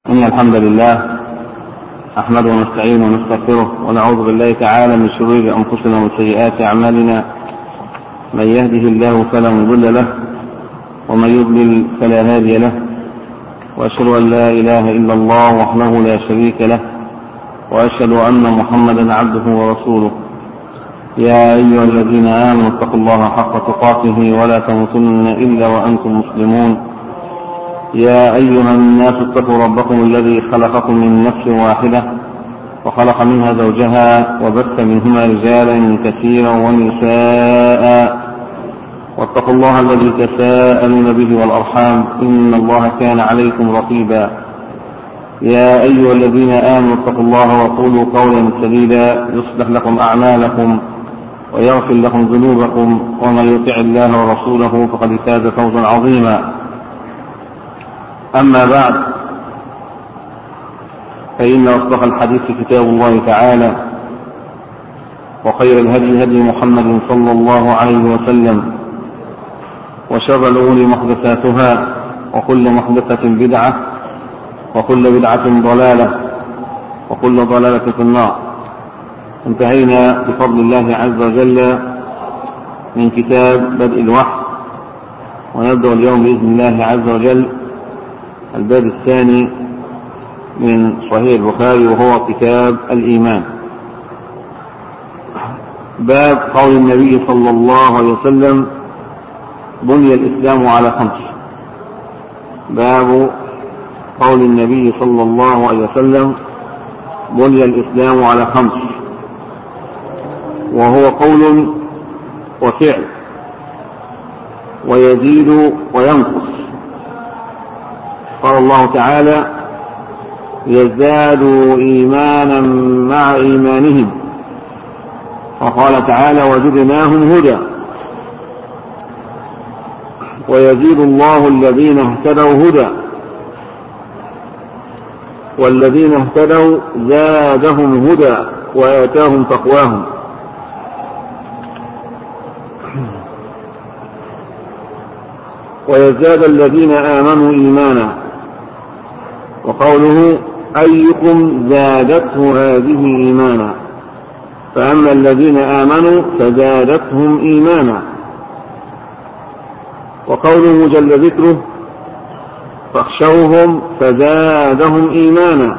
إن الحمد لله أحمده ونستعينه ونستغفره ونعوذ بالله تعالى من شرور أنفسنا ومن سيئات أعمالنا. من يهده الله فلا مضل له ومن يضلل فلا هادي له، وأشهد أن لا إله إلا الله وحده لا شريك له، وأشهد أن محمدا عبده ورسوله. يا أيها الذين آمنوا اتقوا الله حق تقاته ولا تموتن إلا وأنتم مسلمون. يا أيها الناس اتقوا ربكم الذي خلقكم من نفس واحدة وخلق منها زوجها وبث منهما رجالا كثيرا ونساء، واتقوا الله الذي تساءلون به والأرحام إن الله كان عليكم رقيبا. يا أيها الذين آمنوا اتقوا الله وقولوا قولا سديدا يصلح لكم أعمالكم ويغفر لكم ذنوبكم، ومن يطع الله ورسوله فقد فاز فوزا عظيما. أما بعد، فإن أصدق الحديث كتاب الله تعالى، وخير الهدي هدي محمد صلى الله عليه وسلم، وشر الأمور محدثاتها، وكل محدثة بدعة، وكل بدعة ضلالة، وكل ضلالة في النار. انتهينا بفضل الله عز وجل من كتاب بدء الوحي، ونبدأ اليوم بإذن الله عز وجل الباب الثاني من صحيح البخاري، وهو كتاب الإيمان. باب قول النبي صلى الله عليه وسلم: بني الإسلام على خمس. باب قول النبي صلى الله عليه وسلم: بني الإسلام على خمس، وهو قول وفعل ويزيد وينقص. قال الله تعالى: يزدادوا إيمانا مع إيمانهم. وقال تعالى: وزدناهم هدى. ويزيد الله الذين اهتدوا هدى، والذين اهتدوا زادهم هدى وآتاهم تقواهم. ويزداد الذين آمنوا إيمانا. وقوله: أيكم زادته هذه إيمانا. فأما الذين آمنوا فزادتهم إيمانا. وقوله جل ذكره: فاخشوهم فزادهم إيمانا.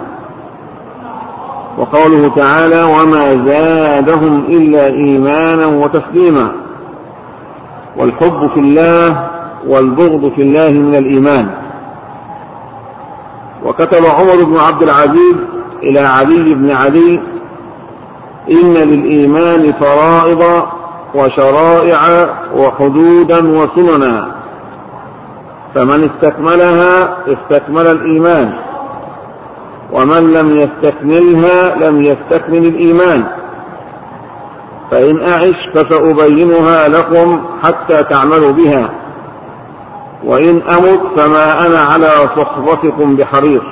وقوله تعالى: وما زادهم إلا إيمانا وتسليما. والحب في الله والبغض في الله من الإيمان. وكتب عمر بن عبد العزيز إلى علي بن علي: إن للإيمان فرائض وشرائع وحدودا وسننا، فمن استكملها استكمل الإيمان، ومن لم يستكملها لم يستكمل الإيمان. فإن أعش فسأبينها لكم حتى تعملوا بها، وإن أمت فما أنا على صحبتكم بحريص.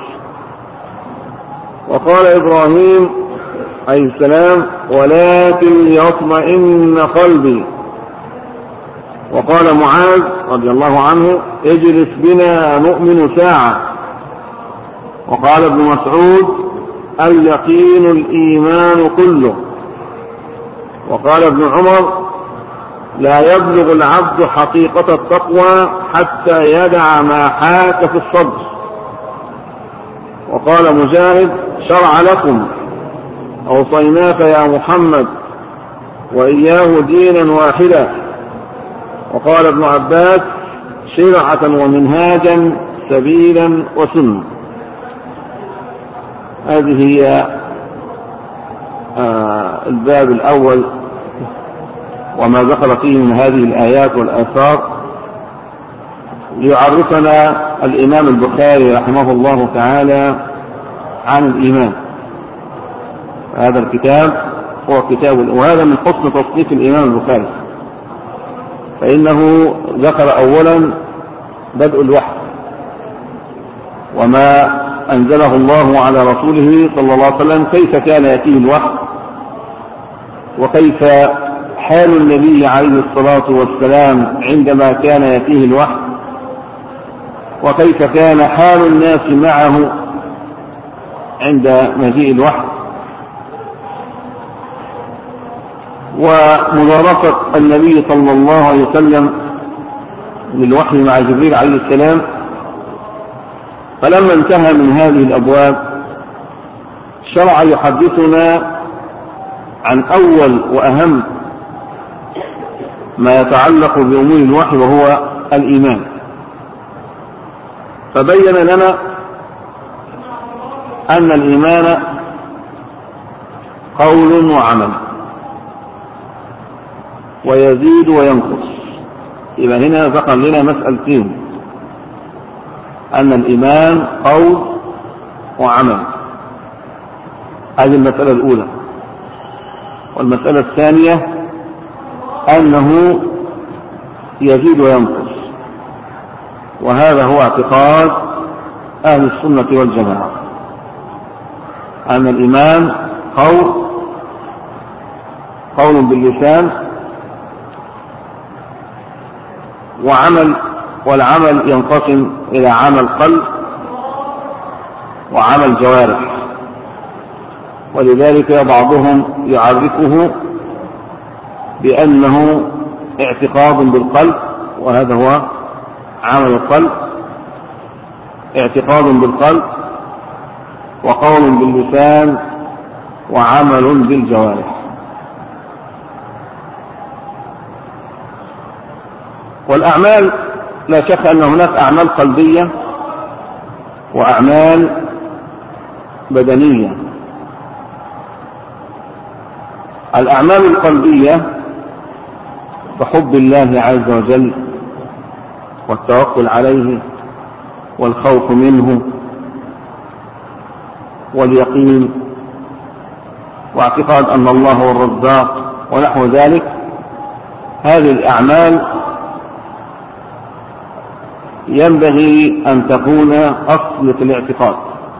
وقال إبراهيم عليه السلام: ولكن ليطمئن قلبي. وقال معاذ رضي الله عنه: اجلس بنا نؤمن ساعة. وقال ابن مسعود: اليقين الإيمان كله. وقال ابن عمر: لا يبلغ العبد حقيقة التقوى حتى يدع ما حاك في الصدر. وقال مجاهد: شرع لكم أوصيناك يا محمد وإياه دينا واحدا. وقال ابن عباس: شرعة ومنهاجا سبيلا وسنة. هذه هي الباب الأول، وما ذكر فيه من هذه الآيات والآثار ليعرفنا الإمام البخاري رحمه الله تعالى عن الإيمان. هذا الكتاب هو كتاب، وهذا من حسن تصنيف الإمام البخاري، فإنه ذكر أولا بدء الوحي وما أنزله الله على رسوله صلى الله عليه وسلم، كيف كان يأتيه الوحي، وكيف حال النبي عليه الصلاة والسلام عندما كان يأتيه الوحي، وكيف كان حال الناس معه عند مجيء الوحي، ومدارسة النبي صلى الله عليه وسلم للوحي مع جبريل عليه السلام. فلما انتهى من هذه الأبواب شرع يحدثنا عن أول وأهم ما يتعلق بأمور الوحي وهو الإيمان. فبين لنا أن الإيمان قول وعمل ويزيد وينقص. يبقى هنا ذكر لنا مسألتين، أن الإيمان قول وعمل، هذه المسألة الأولى. والمسألة الثانية أنه يزيد وينقص، وهذا هو اعتقاد أهل السنة والجماعة، أن الإيمان قول باللسان وعمل، والعمل ينقسم إلى عمل قلب وعمل جوارح. ولذلك بعضهم يعرفه بأنه اعتقاد بالقلب، وهذا هو عمل القلب، اعتقاد بالقلب وقول باللسان وعمل بالجوارح. والأعمال لا شك أن هناك أعمال قلبية وأعمال بدنية. الأعمال القلبية بحب الله عز وجل والتوكل عليه والخوف منه واليقين واعتقاد أن الله هو الرزاق ونحو ذلك. هذه الأعمال ينبغي أن تكون أصل في الاعتقاد،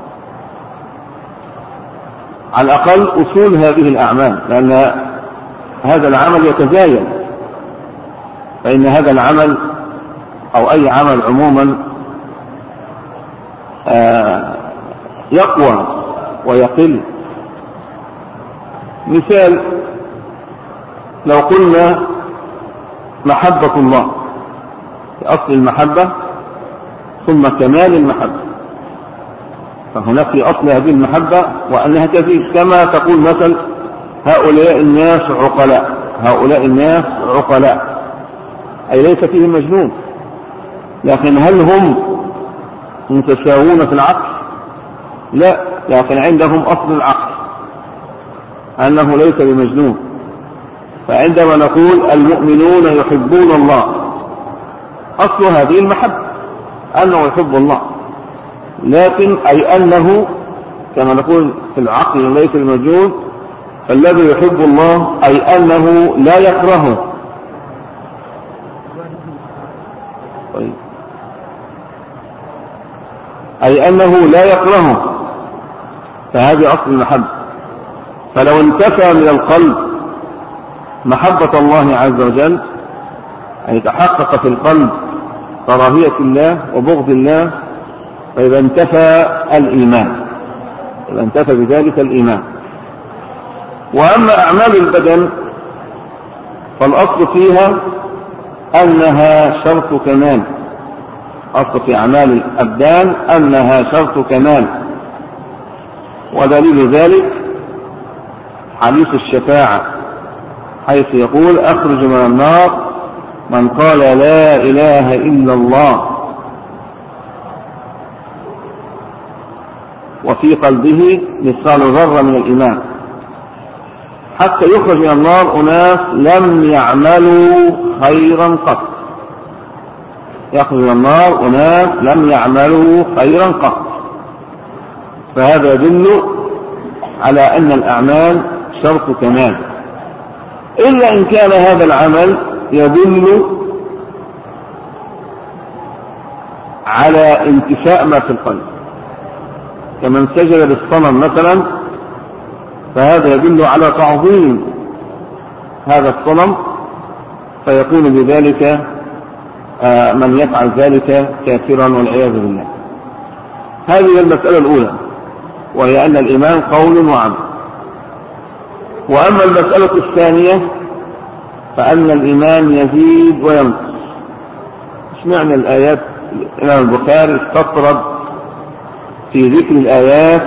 على الأقل أصول هذه الأعمال، لأن هذا العمل يتزايد. فإن هذا العمل أو أي عمل عموما يقوى ويقل. مثال، لو قلنا محبة الله، في أصل المحبة ثم كمال المحبة، فهناك في أصل هذه المحبة وأنها تزيد، كما تقول مثل هؤلاء الناس عقلاء، هؤلاء الناس عقلاء، أي ليس فيهم مجنون، لكن هل هم متساوون في العقل؟ لا، لكن عندهم أصل العقل أنه ليس بمجنون. فعندما نقول المؤمنون يحبون الله، أصل هذه المحبة أنه يحب الله، لكن أي أنه كما نقول في العقل ليس المجنون، فالذي يحب الله أي أنه لا يكرهه. طيب. أي أنه لا يكرهه، فهذه أصل المحبة. فلو انتفى من القلب محبة الله عز وجل، أي تحقق في القلب كراهية الله وبغض الله، فإذا انتفى الإيمان، إذا انتفى بذلك الإيمان. وأما أعمال البدن فالأصل فيها أنها شرط كمال، أصل في أعمال الأبدان أنها شرط كمال. ودليل ذلك حديث الشفاعة، حيث يقول أخرج من النار من قال لا إله إلا الله وفي قلبه مثقال ذرة من الإيمان، حتى يخرج من النار أناس لم يعملوا خيرا قط. يخرج من النار أناس لم يعملوا خيرا قط. فهذا يدل على أن الأعمال شرط كمال، إلا إن كان هذا العمل يدل على انتفاء ما في القلب، كمن سجد للصنم مثلا، فهذا يدل على تعظيم هذا الصنم، فيكون بذلك من يفعل ذلك كافرا والعياذ بالله. هذه المسألة الأولى. وهي أن الإيمان قول وعمل. وأما المسألة الثانية فأن الإيمان يزيد وينقص. مش معنى الآيات الإمام البخاري استطرد في ذكر الآيات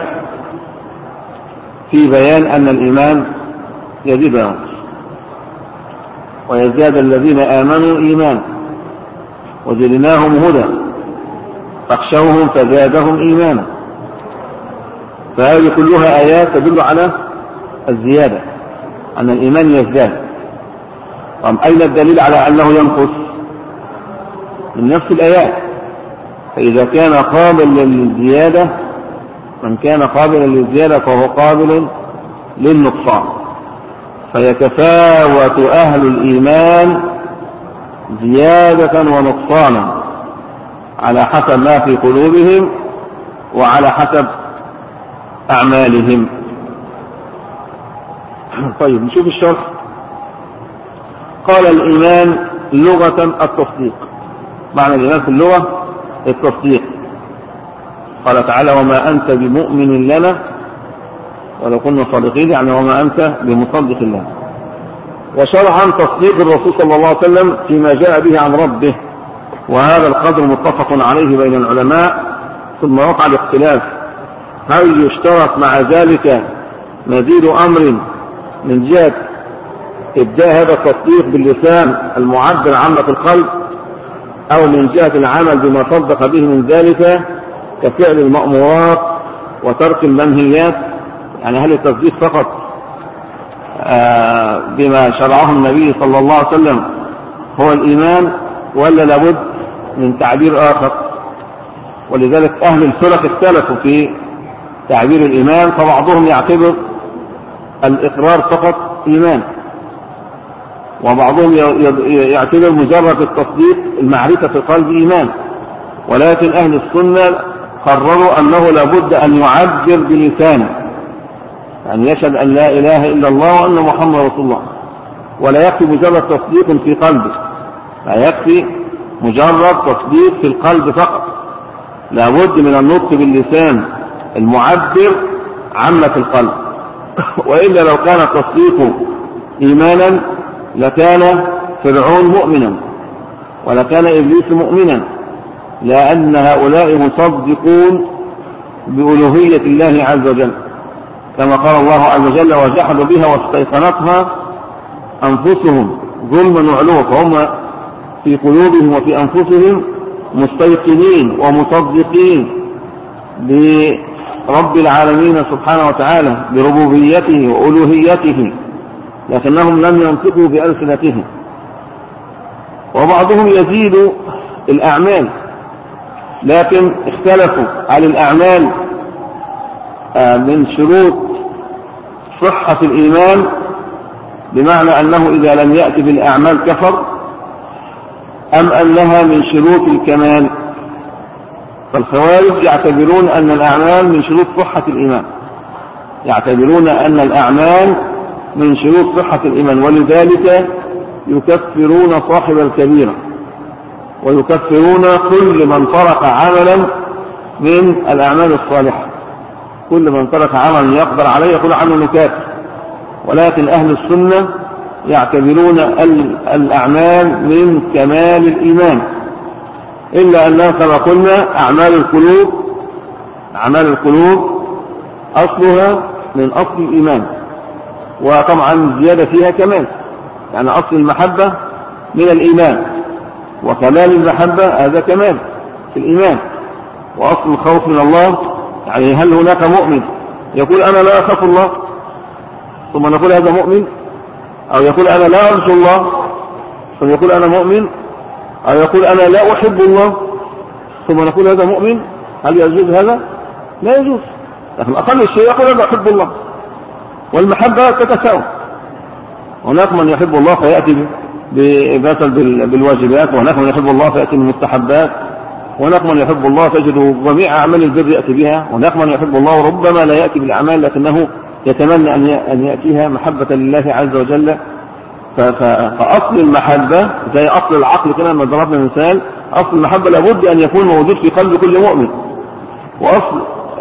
في بيان أن الإيمان يزيد وينقص. ويزداد الذين آمنوا إيمانا وزدناهم هدى فاخشوهم فزادهم إيمانا. فهذه كلها آيات تدل على الزيادة، أن الإيمان يزداد. أين الدليل على أنه ينقص؟ من نفس الآيات. فإذا كان قابل للزيادة، من كان قابلا للزيادة فهو قابل للنقصان. فيتفاوت أهل الإيمان زيادة ونقصانا على حسب ما في قلوبهم وعلى حسب أعمالهم. طيب نشوف الشرح. قال الإيمان لغة التصديق. معنى الإيمان في اللغة التصديق. قال تعالى وما أنت بمؤمن لنا ولو كنا صادقين، يعني وما أنت بمصدق لنا. وشرعا تصديق الرسول صلى الله عليه وسلم فيما جاء به عن ربه، وهذا القدر متفق عليه بين العلماء. ثم وقع الاختلاف هل يشترط مع ذلك مزيد أمر من جهة إبداء هذا التصديق باللسان المعبر عما في القلب، أو من جهة العمل بما صدق به من ذلك كفعل المأمورات وترك المنهيات. يعني هل التصديق فقط بما شرعه النبي صلى الله عليه وسلم هو الإيمان، ولا لابد من تعبير آخر؟ ولذلك أهل الفرق اختلفوا في تعبير الإيمان. فبعضهم يعتبر الإقرار فقط إيمان، وبعضهم يعتبر مجرد التصديق المعرفة في القلب إيمان. ولكن أهل السنة قرروا أنه لابد أن يعبر بلسانه، يعني يشهد أن لا إله إلا الله وأن محمد رسول الله. ولا يكفي مجرد تصديق في قلبه، لا يكفي مجرد تصديق في القلب فقط، لابد من النطق باللسان المعبر عما في القلب. وإلا لو كان التصديق إيمانا لكان فرعون مؤمنا ولكان إبليس مؤمنا، لأن هؤلاء مصدقون بألوهية الله عز وجل، كما قال الله عز وجل وجحدوا بها واستيقنتها أنفسهم ظلما وعلوا. فهم في قلوبهم وفي أنفسهم مستيقنين ومصدقين برب العالمين سبحانه وتعالى بربوبيته وألوهيته، لكنهم لم ينطقوا بألسنتهم. وبعضهم يزيد الأعمال، لكن اختلفوا على الأعمال من شروط صحة الإيمان، بمعنى أنه إذا لم يأتي بالأعمال كفر، أم أنها من شروط الكمال. فالخوارج يعتبرون أن الأعمال من شروط صحة الإيمان، يعتبرون أن الأعمال من شروط صحة الإيمان، ولذلك يكفرون صاحب الكبيرة ويكفرون كل من ترك عملا من الأعمال الصالحة. كل من ترك عملا يقدر عليه يقول عنه كافر. ولكن أهل السنة يعتبرون الأعمال من كمال الإيمان، إلا أنها كما قلنا أعمال القلوب أصلها من أصل الإيمان، وطبعا الزيادة فيها كمال، يعني أصل المحبة من الإيمان، وكمال المحبة هذا كمال في الإيمان. وأصل الخوف من الله، يعني هل هناك مؤمن يقول أنا لا أخاف الله ثم نقول هذا مؤمن، أو يقول أنا لا أرجو الله ثم يقول أنا مؤمن، أو يقول أنا لا أحب الله ثم نقول هذا مؤمن؟ هل يجوز هذا؟ لا يجوز. لكن أقل الشيء يقول أنا أحب الله. والمحبة تتساوى، هناك من يحب الله فيأتي بالواجبات، وهناك من يحب الله فيأتي بالمستحبات، وهناك من يحب الله تجد جميع أعمال البر يأتي بها، وهناك من يحب الله وربما لا يأتي بالأعمال لكنه يتمنى أن يأتيها محبة لله عز وجل. فأصل المحبة زي أصل العقل كما ما ضربنا مثال، أصل المحبة لابد أن يكون موجود في قلب كل مؤمن. وأصل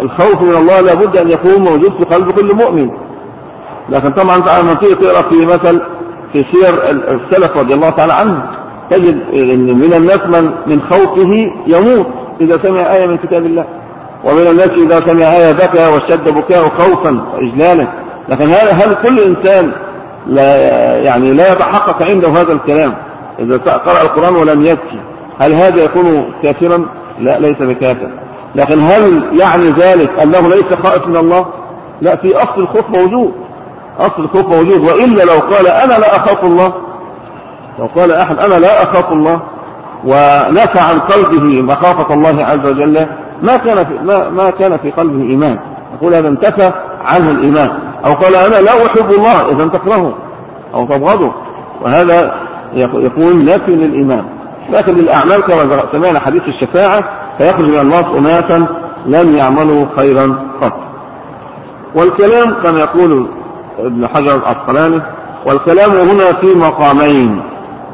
الخوف من الله لابد أن يكون موجود في قلب كل مؤمن. لكن طبعا أنت لما تيجي تقرأ في مثل في سير السلف رضي الله تعالى عنه تجد أن من الناس من خوفه يموت إذا سمع آية من كتاب الله، ومن الناس إذا سمع آية بكى واشتد بكاء خوفا وإجلالا. لكن هل كل إنسان لا يتحقق عنده هذا الكلام إذا قرأ القرآن ولم يبكي هل هذا يكون كافرا؟ لا، ليس بكافر. لكن هل يعني ذلك أنه ليس خائف من الله؟ لا، في أصل الخوف موجود، أصل الخوف موجود. وإلا لو قال أنا لا أخاف الله، لو قال أحد أنا لا أخاف الله ونفى عن قلبه مخافة الله عز وجل ما كان في قلبه إيمان، يقول هذا انتفى عنه الإيمان. أو قال أنا لا أحب الله، إذا تكرهه أو تبغضه، وهذا يكون نافي للإيمان. لكن للأعمال كما سمعنا حديث الشفاعة فيخرج من الناس أناسا لم يعملوا خيرا قط. والكلام كما يقول ابن حجر العسقلاني والكلام هنا في مقامين.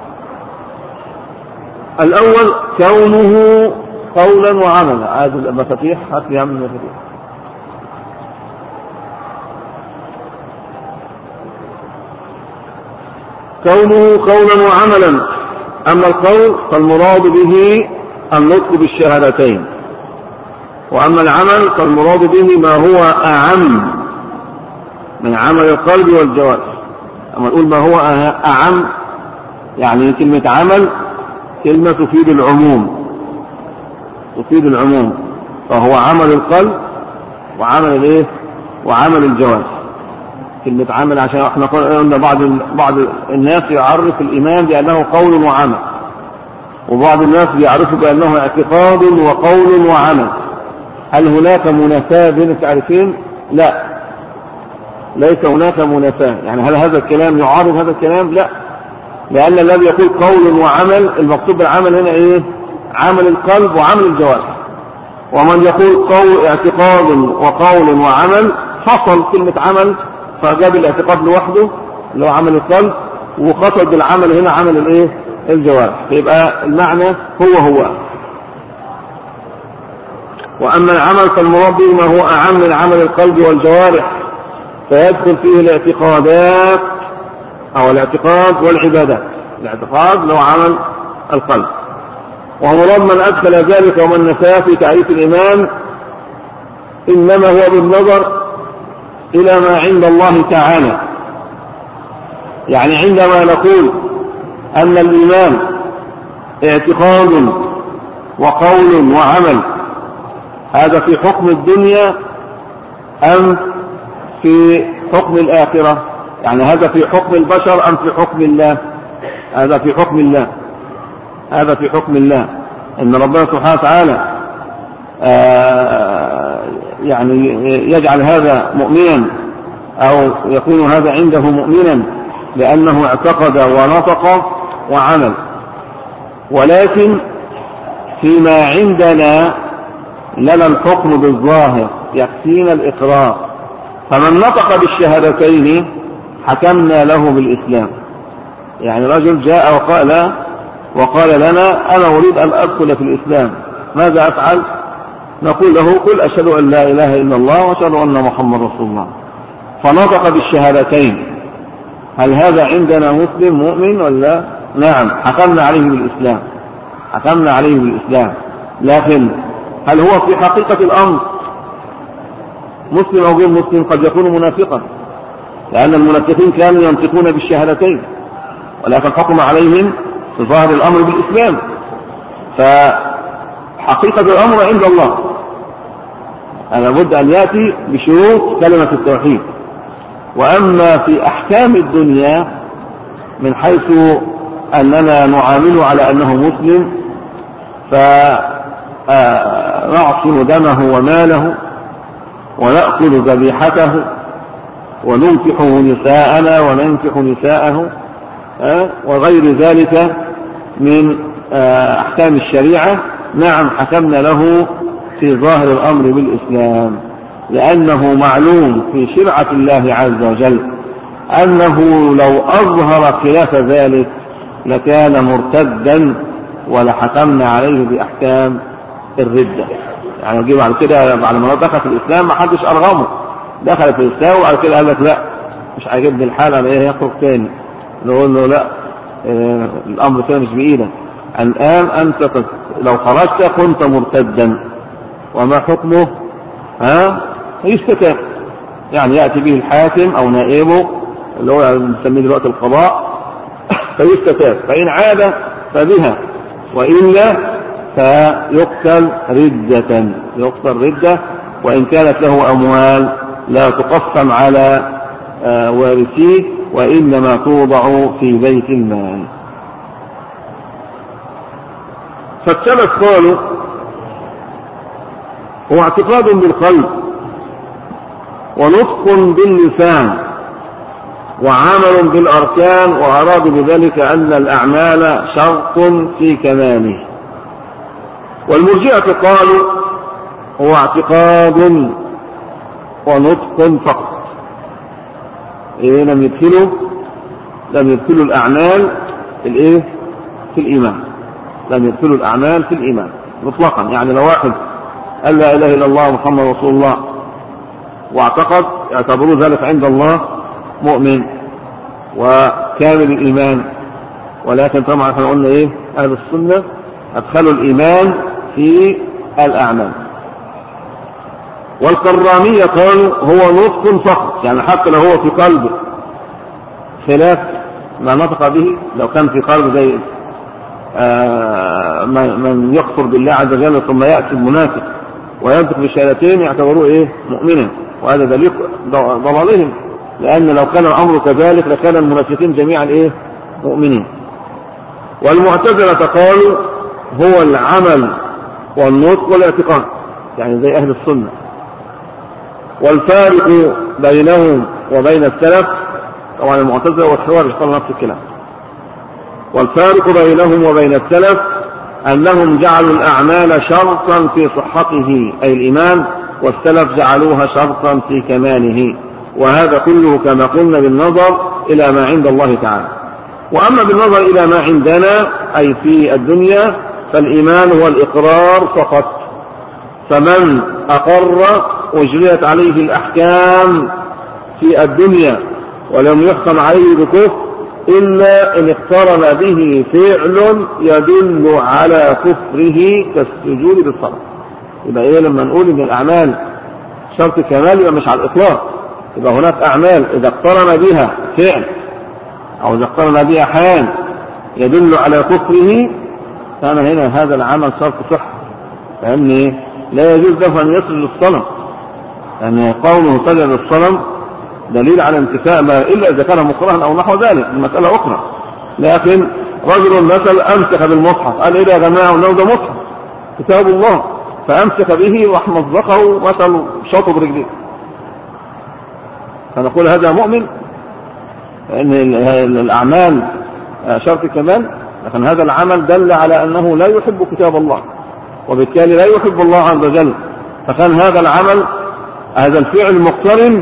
الأول كونه قولا وعملا. عاد المفاتيح، هات لي عم المفاتيح. كونه قولا وعملا. أما القول فالمراد به النطق بالشهادتين، وأما العمل فالمراد به ما هو أعم من عمل القلب والجوارح. أما نقول ما هو أعم يعني كلمة عمل كلمة تفيد العموم، تفيد العموم، فهو عمل القلب وعمل وعمل الجوارح. كلمة عمل عشان احنا قلنا بعض الناس يعرف الإيمان بأنه قول وعمل، وبعض الناس يعرفه بأنه اعتقاد وقول وعمل. هل هناك منافاة بين التعريفين؟ لا، ليس هناك منافاة. يعني هل هذا الكلام يعارض هذا الكلام؟ لا، لأن الذي يقول قول وعمل المقصود بالعمل هنا عمل القلب وعمل الجوارح. ومن يقول قول اعتقاد وقول وعمل فصل كلمة عمل فجاب الاعتقاد لوحده اللي هو عمل القلب، وقصد بالعمل هنا عمل الجوارح، يبقى المعنى هو. وأما العمل فالمراد به ما هو أعم من عمل القلب والجوارح، فيدخل فيه الاعتقادات أو الاعتقاد والعبادات. الاعتقاد لو عمل القلب، ومراد من أدخل ذلك ومن نفاه في تعريف الإيمان إنما هو بالنظر إلى ما عند الله تعالى. يعني عندما نقول أن الإيمان اعتقاد وقول وعمل، هذا في حكم الدنيا أم في حكم الآخرة؟ يعني هذا في حكم البشر أم في حكم الله؟ هذا في حكم الله، هذا في حكم الله. إن ربنا سبحانه وتعالى يعني يجعل هذا مؤمنا أو يكون هذا عنده مؤمنا لأنه اعتقد ونطق وعمل. ولكن فيما عندنا لنا الحكم بالظاهر، يكفينا الإقرار. فمن نطق بالشهادتين حكمنا له بالإسلام. يعني رجل جاء وقال لنا أنا أريد أن أدخل في الإسلام، ماذا أفعل؟ نقول له قل أشهد أن لا إله إلا الله وأشهد أن محمد رسول الله. فنطق بالشهادتين، هل هذا عندنا مسلم مؤمن ولا؟ نعم، حكمنا عليه بالإسلام، حكمنا عليه بالإسلام. لكن هل هو في حقيقة الأمر مسلم أو غير مسلم؟ قد يكون منافقا، لأن المنافقين كانوا ينطقون بالشهادتين ولكن حكم عليهم في ظاهر الأمر بالإسلام. فحقيقة الأمر عند الله، أنا بد أن يأتي بشروط كلمة التوحيد. وأما في أحكام الدنيا من حيث أننا نعامله على أنه مسلم فنعصم دمه وماله ونأكل ذبيحته وننكح نساءنا وننكح نساءه وغير ذلك من أحكام الشريعة، نعم حكمنا له في ظاهر الأمر بالإسلام، لأنه معلوم في شرعة الله عز وجل أنه لو أظهر خلاف ذلك لكان مرتدا ولحكمنا عليه بأحكام الردة. يعني يجي بعد كده بعد ما دخل في الإسلام ما حدش أرغمه، دخل في الإسلام وبعد كده قال لك لا مش عاجبني الحال أنا إيه يخرج تاني، نقول له لا الأمر كده مش بإيدك، الآن أنت لو خرجت كنت مرتدا، وما حكمه؟ يستتاب، يعني يأتي به الحاكم أو نائبه اللي هو بنسميه دلوقتي القضاء فيستتاب، فإن عاد فبها، وإلا فيقتل ردة، يقتل ردة، وإن كانت له أموال لا تقسم على وارثيه وإنما توضع في بيت المال. فالثلاث قالوا هو اعتقاد بالقلب ونطق باللسان وعمل بالأركان، وأرادوا بذلك أن الأعمال شرط في كماله. والمرجئة قالوا هو اعتقاد ونطق فقط، لم يدخلوا الأعمال في الإيمان، لم يدخلوا الأعمال في الإيمان مطلقا. يعني لو واحد قال لا إله إلا الله محمد رسول الله واعتقد يعتبروا ذلك عند الله مؤمن وكامل الإيمان، ولكن طبعا احنا قلنا أهل السنة أدخلوا الإيمان في الأعمال. والكرامية قالوا هو نطق فقط، يعني حتى لو هو في قلبه خلاف ما نطق به، لو كان في قلبه زي من يكفر بالله عز وجل ثم يأتي المنافق وينطق بالشهادتين يعتبروه مؤمنا، وهذا دليل ضلالهم، لأن لو كان الأمر كذلك لكان المنافقين جميعا مؤمنين. والمعتزلة قالوا هو العمل والنطق والاعتقاد، يعني زي أهل السنة. والفارق بينهم وبين السلف، طبعا المعتزلة والخوارج قالوا نفس الكلام، والفارق بينهم وبين السلف أنهم جعلوا الأعمال شرطا في صحته أي الإيمان، والسلف جعلوها شرطا في كماله، وهذا كله كما قلنا بالنظر إلى ما عند الله تعالى. وأما بالنظر إلى ما عندنا أي في الدنيا فالإيمان هو الإقرار فقط، فمن أقر أجريت عليه الأحكام في الدنيا ولم يحكم عليه بكفر إلا إن اقترن به فعل يدل على كفره كالسجود بالصلاة. يبقى لما نقول إن الأعمال شرط كمال يبقى مش على الإطلاق، يبقى هناك أعمال إذا اقترن بها فعل أو إذا اقترن بها حال يدل على كفره كان هنا هذا العمل شرط صحة، لأن لا يجوز له أن يسجد للصنم، يعني قوله سجد للصنم دليل على انتفاء ما إلا إذا كان مكرها أو نحو ذلك، المسألة أخرى. لكن رجل مثلا أمسك بالمصحف قال إيه يا جماعة ونو ده مصحف كتاب الله، فأمسك به ومزقه مثلا شاطه برجليه، فنقول هذا مؤمن لأن الأعمال شرط كمال، لكن هذا العمل دل على أنه لا يحب كتاب الله وبالتالي لا يحب الله عز وجل، فكان هذا العمل هذا الفعل مقترن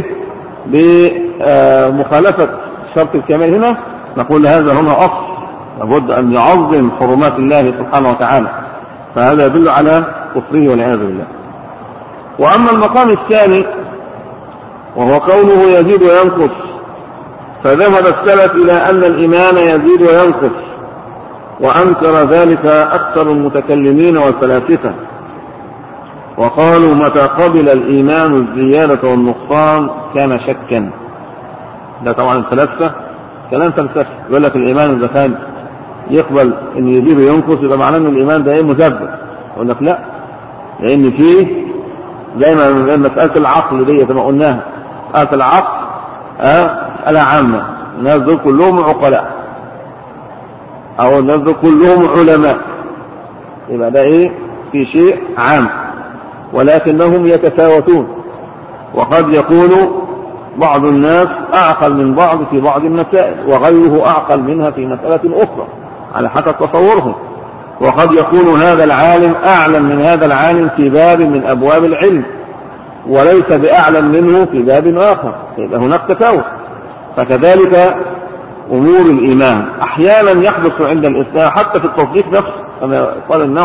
بمخالفة شرط الكمال. هنا نقول هذا هنا أصل لابد أن يعظم حرمات الله سبحانه وتعالى، فهذا يدل على كفره والعياذ بالله. وأما المقام الثاني وهو كونه يزيد وينقص، فذهب السلف إلى أن الإيمان يزيد وينقص، وأنكر ذلك أكثر المتكلمين والفلاسفة، وقالوا متى قبل الإيمان الزيادة والنقصان كان شكا. ده طبعا الفلاسفة كلام فلسفي، يقول لك الإيمان إذا كان يقبل أن يزيد وينقص يبقى معناه أن الإيمان ده مثبت. يقول لك لا، لأن فيه زي ما مسألة العقل دي كما قلناها، مسألة العقل مسألة عامة، الناس دول كلهم عقلاء أو الناس دول كلهم علماء، يبقى ده في شيء عام، ولكنهم يتفاوتون، وقد يكون بعض الناس أعقل من بعض في بعض المسائل وغيره أعقل منها في مسألة أخرى على حسب تصورهم، وقد يكون هذا العالم أعلم من هذا العالم في باب من أبواب العلم وليس بأعلم منه في باب آخر، يبقى هناك تفاوت. فكذلك أمور الإيمان أحيانا يحدث عند الإسلام حتى في التصديق نفسه، كما قال النووي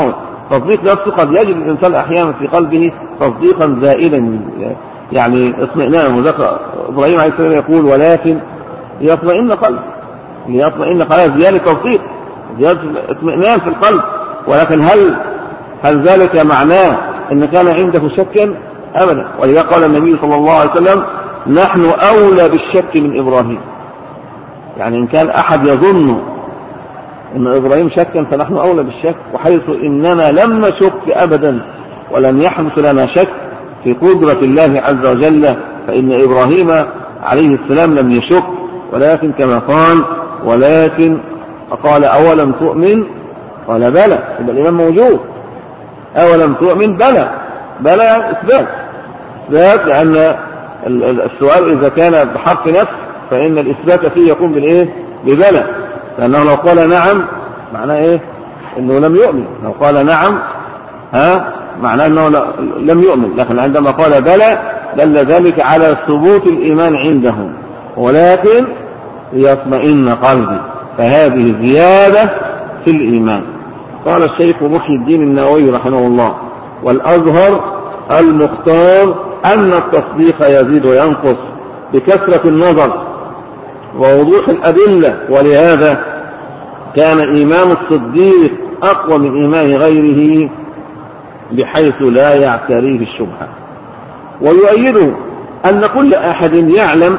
تصديق نفسه قد يجد الإنسان أحيانا في قلبه تصديقا زائدا، يعني اطمئنان. وذكر إبراهيم عليه السلام يقول ولكن ليطمئن قلبه، ليطمئن قلبه، زيادة تصديق، زيادة اطمئنان في القلب. ولكن هل ذلك معناه أن كان عنده شكا؟ أبدا. ولذا قال النبي صلى الله عليه وسلم نحن أولى بالشك من إبراهيم. يعني إن كان أحد يظن أن إبراهيم شكا فنحن أولى بالشك، وحيث إننا لم نشك أبدا ولم يحدث لنا شك في قدرة الله عز وجل، فإن إبراهيم عليه السلام لم يشك، ولكن كما قال ولكن قال أولم تؤمن؟ قال بلى. يبقى الإيمان موجود. أولم تؤمن؟ بلى. بلى يعني إثبات، لأن السؤال إذا كان بحرف نفس فإن الإثبات فيه يكون بالإيه؟ ببلى. لأنه لو قال نعم معناه إيه؟ إنه لم يؤمن. لو قال نعم معناه أنه لم يؤمن. لكن عندما قال بلى دل ذلك على ثبوت الإيمان عنده، ولكن ليطمئن قلبي، فهذه زيادة في الإيمان. قال الشيخ محي الدين النووي رحمه الله والأظهر المختار أن التصديق يزيد وينقص بكثرة النظر ووضوح الأدلة، ولهذا كان إيمان الصديق أقوى من إيمان غيره بحيث لا يعتريه الشبهة. ويؤيده أن كل أحد يعلم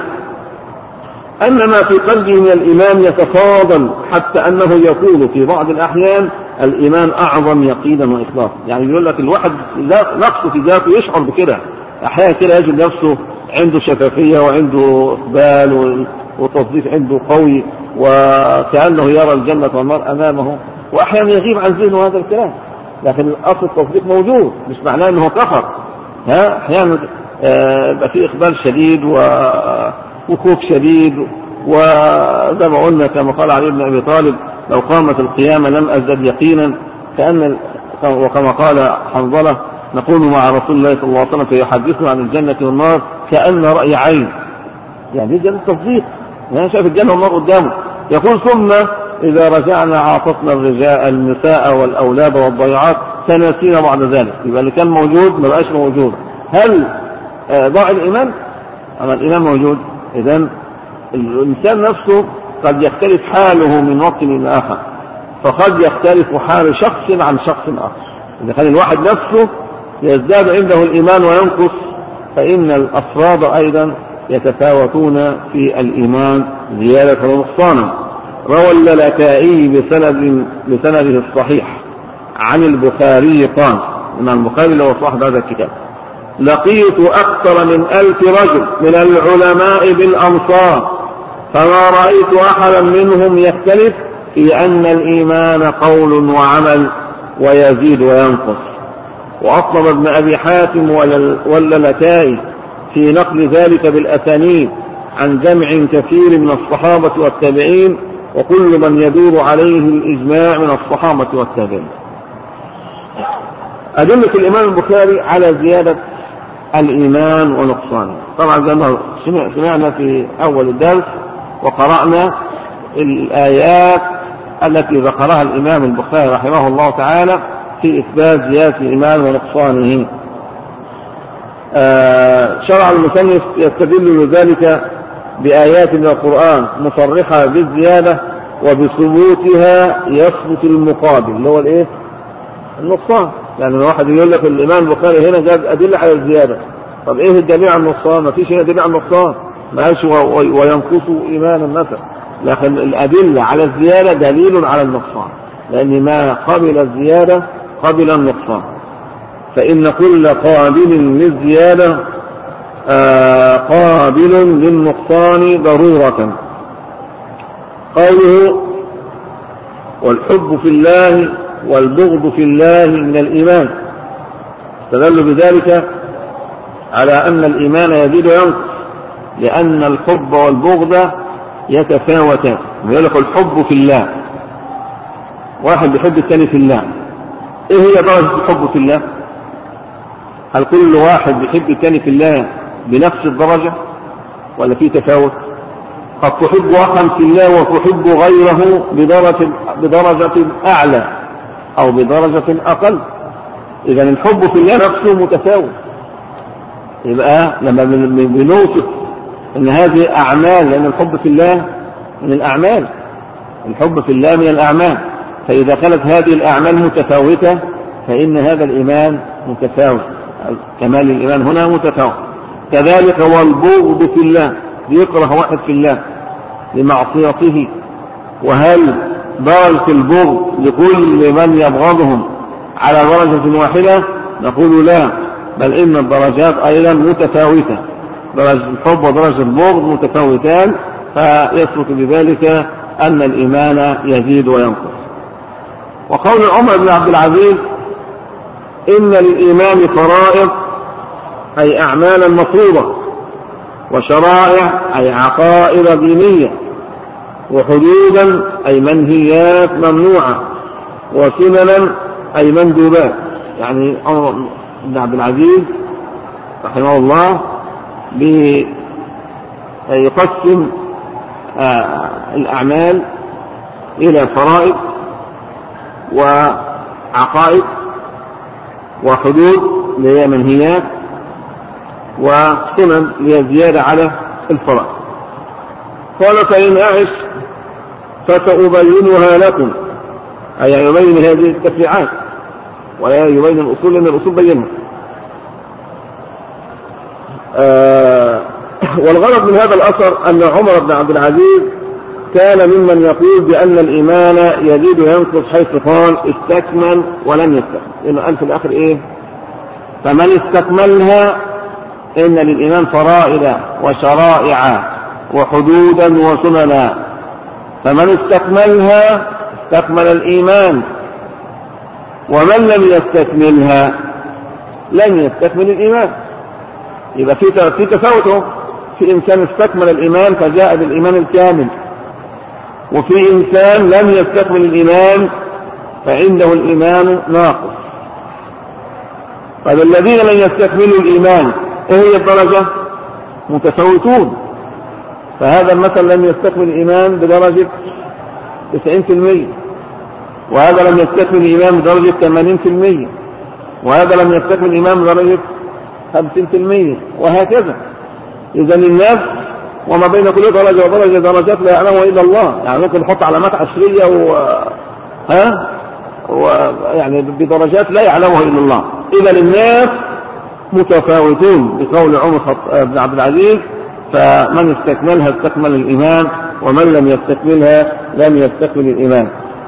أن ما في قلبه من الإيمان يتفاضل، حتى أنه يقول في بعض الأحيان الإيمان أعظم يقينا وإخلاصا. يعني يقول لك الواحد نفسه في ذاته يشعر بكده، أحيانا كده يجد نفسه عنده شفافية وعنده إقبال وتصديق عنده قوي، وكأنه يرى الجنة والنار أمامه، وأحيانا يغيب عن ذهنه هذا الكلام. لكن الأصل التصديق موجود، مش معناه أنه كفر. أحيانا يبقى في إقبال شديد وخوف شديد، وزي ما قلنا كما قال علي بن أبي طالب لو قامت القيامة لم أزدد يقينا، وكما قال حنظلة نكون مع رسول الله صلى الله عليه وسلم فيحدثنا عن الجنة والنار كأن رأي عين. يعني دي التصديق، يعني شايف الجنة والنار قدامه. يقول ثم إذا رجعنا عاطفنا النساء والأولاد والضيعات فنسينا بعد ذلك. يبقى اللي كان موجود ما بقاش موجود. هل ضاع الإيمان؟ أما الإيمان موجود. إذن الإنسان نفسه قد يختلف حاله من وقت إلى آخر، فقد يختلف حال شخص عن شخص آخر. إذا كان الواحد نفسه يزداد عنده الإيمان وينقص، فإن الأفراد أيضا يتفاوتون في الإيمان زيادة ونقصانا. روى اللالكائي بسنده الصحيح عن البخاري قال، الإمام البخاري له صاحب هذا الكتاب: لقيت أكثر من 1000 رجل من العلماء بالأمصار، فما رأيت أحدا منهم يختلف في أن الإيمان قول وعمل ويزيد وينقص. وأطلب ابن أبي حاتم واللالكائي في نقل ذلك بالأسانيد عن جمع كثير من الصحابة والتابعين، وكل من يدور عليه الإجماع من الصحابة والتابعين. أدلة الإمام البخاري على زيادة الإيمان ونقصانه. طبعا زي ما سمعنا في أول الدرس وقرأنا الآيات التي ذكرها الإمام البخاري رحمه الله تعالى في إثبات زيادة الإيمان ونقصانه. شرع المصنف يستدل لذلك بآيات من القرآن مصرحة بالزيادة، وبثبوتها يثبت المقابل اللي هو الايه؟ النقصان. يعني الواحد يقول لك الإمام البخاري هنا جاب أدلة على الزيادة، طب ايه الدليل على النقصان؟ ما فيش هنا دليل على النقصان، ما قالش وينقصوا إيمانا مثلا، لكن الأدلة على الزيادة دليل على النقصان، لأن ما قبل الزيادة قبل النقصان، فإن كل قابل للزيادة قابل للنقصان ضرورة. قوله والحب في الله والبغض في الله من الإيمان، استدل بذلك على أن الإيمان يزيد وينقص، لأن الحب والبغض يتفاوتان. يقول لك الحب في الله، واحد بيحب الثاني في الله، ايه هي درجة الحب في الله؟ هل كل واحد بيحب الثاني في الله بنفس الدرجة ولا في تفاوت؟ قد تحب أخا في الله وتحب غيره بدرجة أعلى أو بدرجة أقل، إذن الحب في الله نفسه متفاوت. يبقى لما بنوصف ان هذه اعمال، لان الحب في الله من الاعمال، الحب في الله من الاعمال، فاذا كانت هذه الاعمال متفاوته فان هذا الايمان متفاوت، كمال الايمان هنا متفاوت. كذلك هو البغض في الله، يكره واحد في الله لمعصيته، وهل درجة البغض لكل من يبغضهم على درجة واحدة؟ نقول لا، بل إن الدرجات أيضا متفاوتة، درجة الحب ودرجة البغض متفاوتان، فيثبت بذلك أن الإيمان يزيد وينقص. وقول عمر بن عبد العزيز إن للإيمان فرائض أي أعمالا مفروضة، وشرائع أي عقائد دينية، وحدودا أي منهيات ممنوعة، وسننا أي مندوبات. يعني عمر بن عبد العزيز رحمه الله يقسم الأعمال إلى فرائض وعقائد وحدود اللي هي منهيات، وسنن اللي هي زيادة على الفرائض. قال فإن أعش فسأبينها لكم، أي يبين هذه التفريعات ولا يبين الأصول، لأن الأصول بينها. والغرض من هذا الأثر أن عمر بن عبد العزيز كان ممن يقول بأن الإيمان يزيد وينقص، حيث قال استكمل ولم يستكمل، لأنه قال في الآخر إيه؟ فمن استكملها إن للإيمان فرائض وشرائع وحدودا وسننا، فمن استكملها استكمل الإيمان، ومن لم يستكملها لم يستكمل الإيمان. يبقى في تفاوت، في إنسان استكمل الإيمان فجاء بالإيمان الكامل، وفي إنسان لم يستكمل الإيمان فعنده الإيمان ناقص. فالذين لم يستكملوا الإيمان ايه هي الدرجة؟ متفاوتون. فهذا مثلا لم يستكمل الإيمان بدرجة 90%، وهذا لم يستكمل الإيمان بدرجة 80%، وهذا لم يستكمل الإيمان بدرجة 50%، وهكذا. إذن الناس وما بين كل درجة ودرجة درجات لا يعلمها إلا الله. يعني ممكن نحط علامات عشرية يعني بدرجات لا يعلمها إلا الله. إذن الناس متفاوتون بقول عمر بن عبد العزيز، فمن استكملها استكمل الإيمان، ومن لم يستكملها لم يستكمل الإيمان.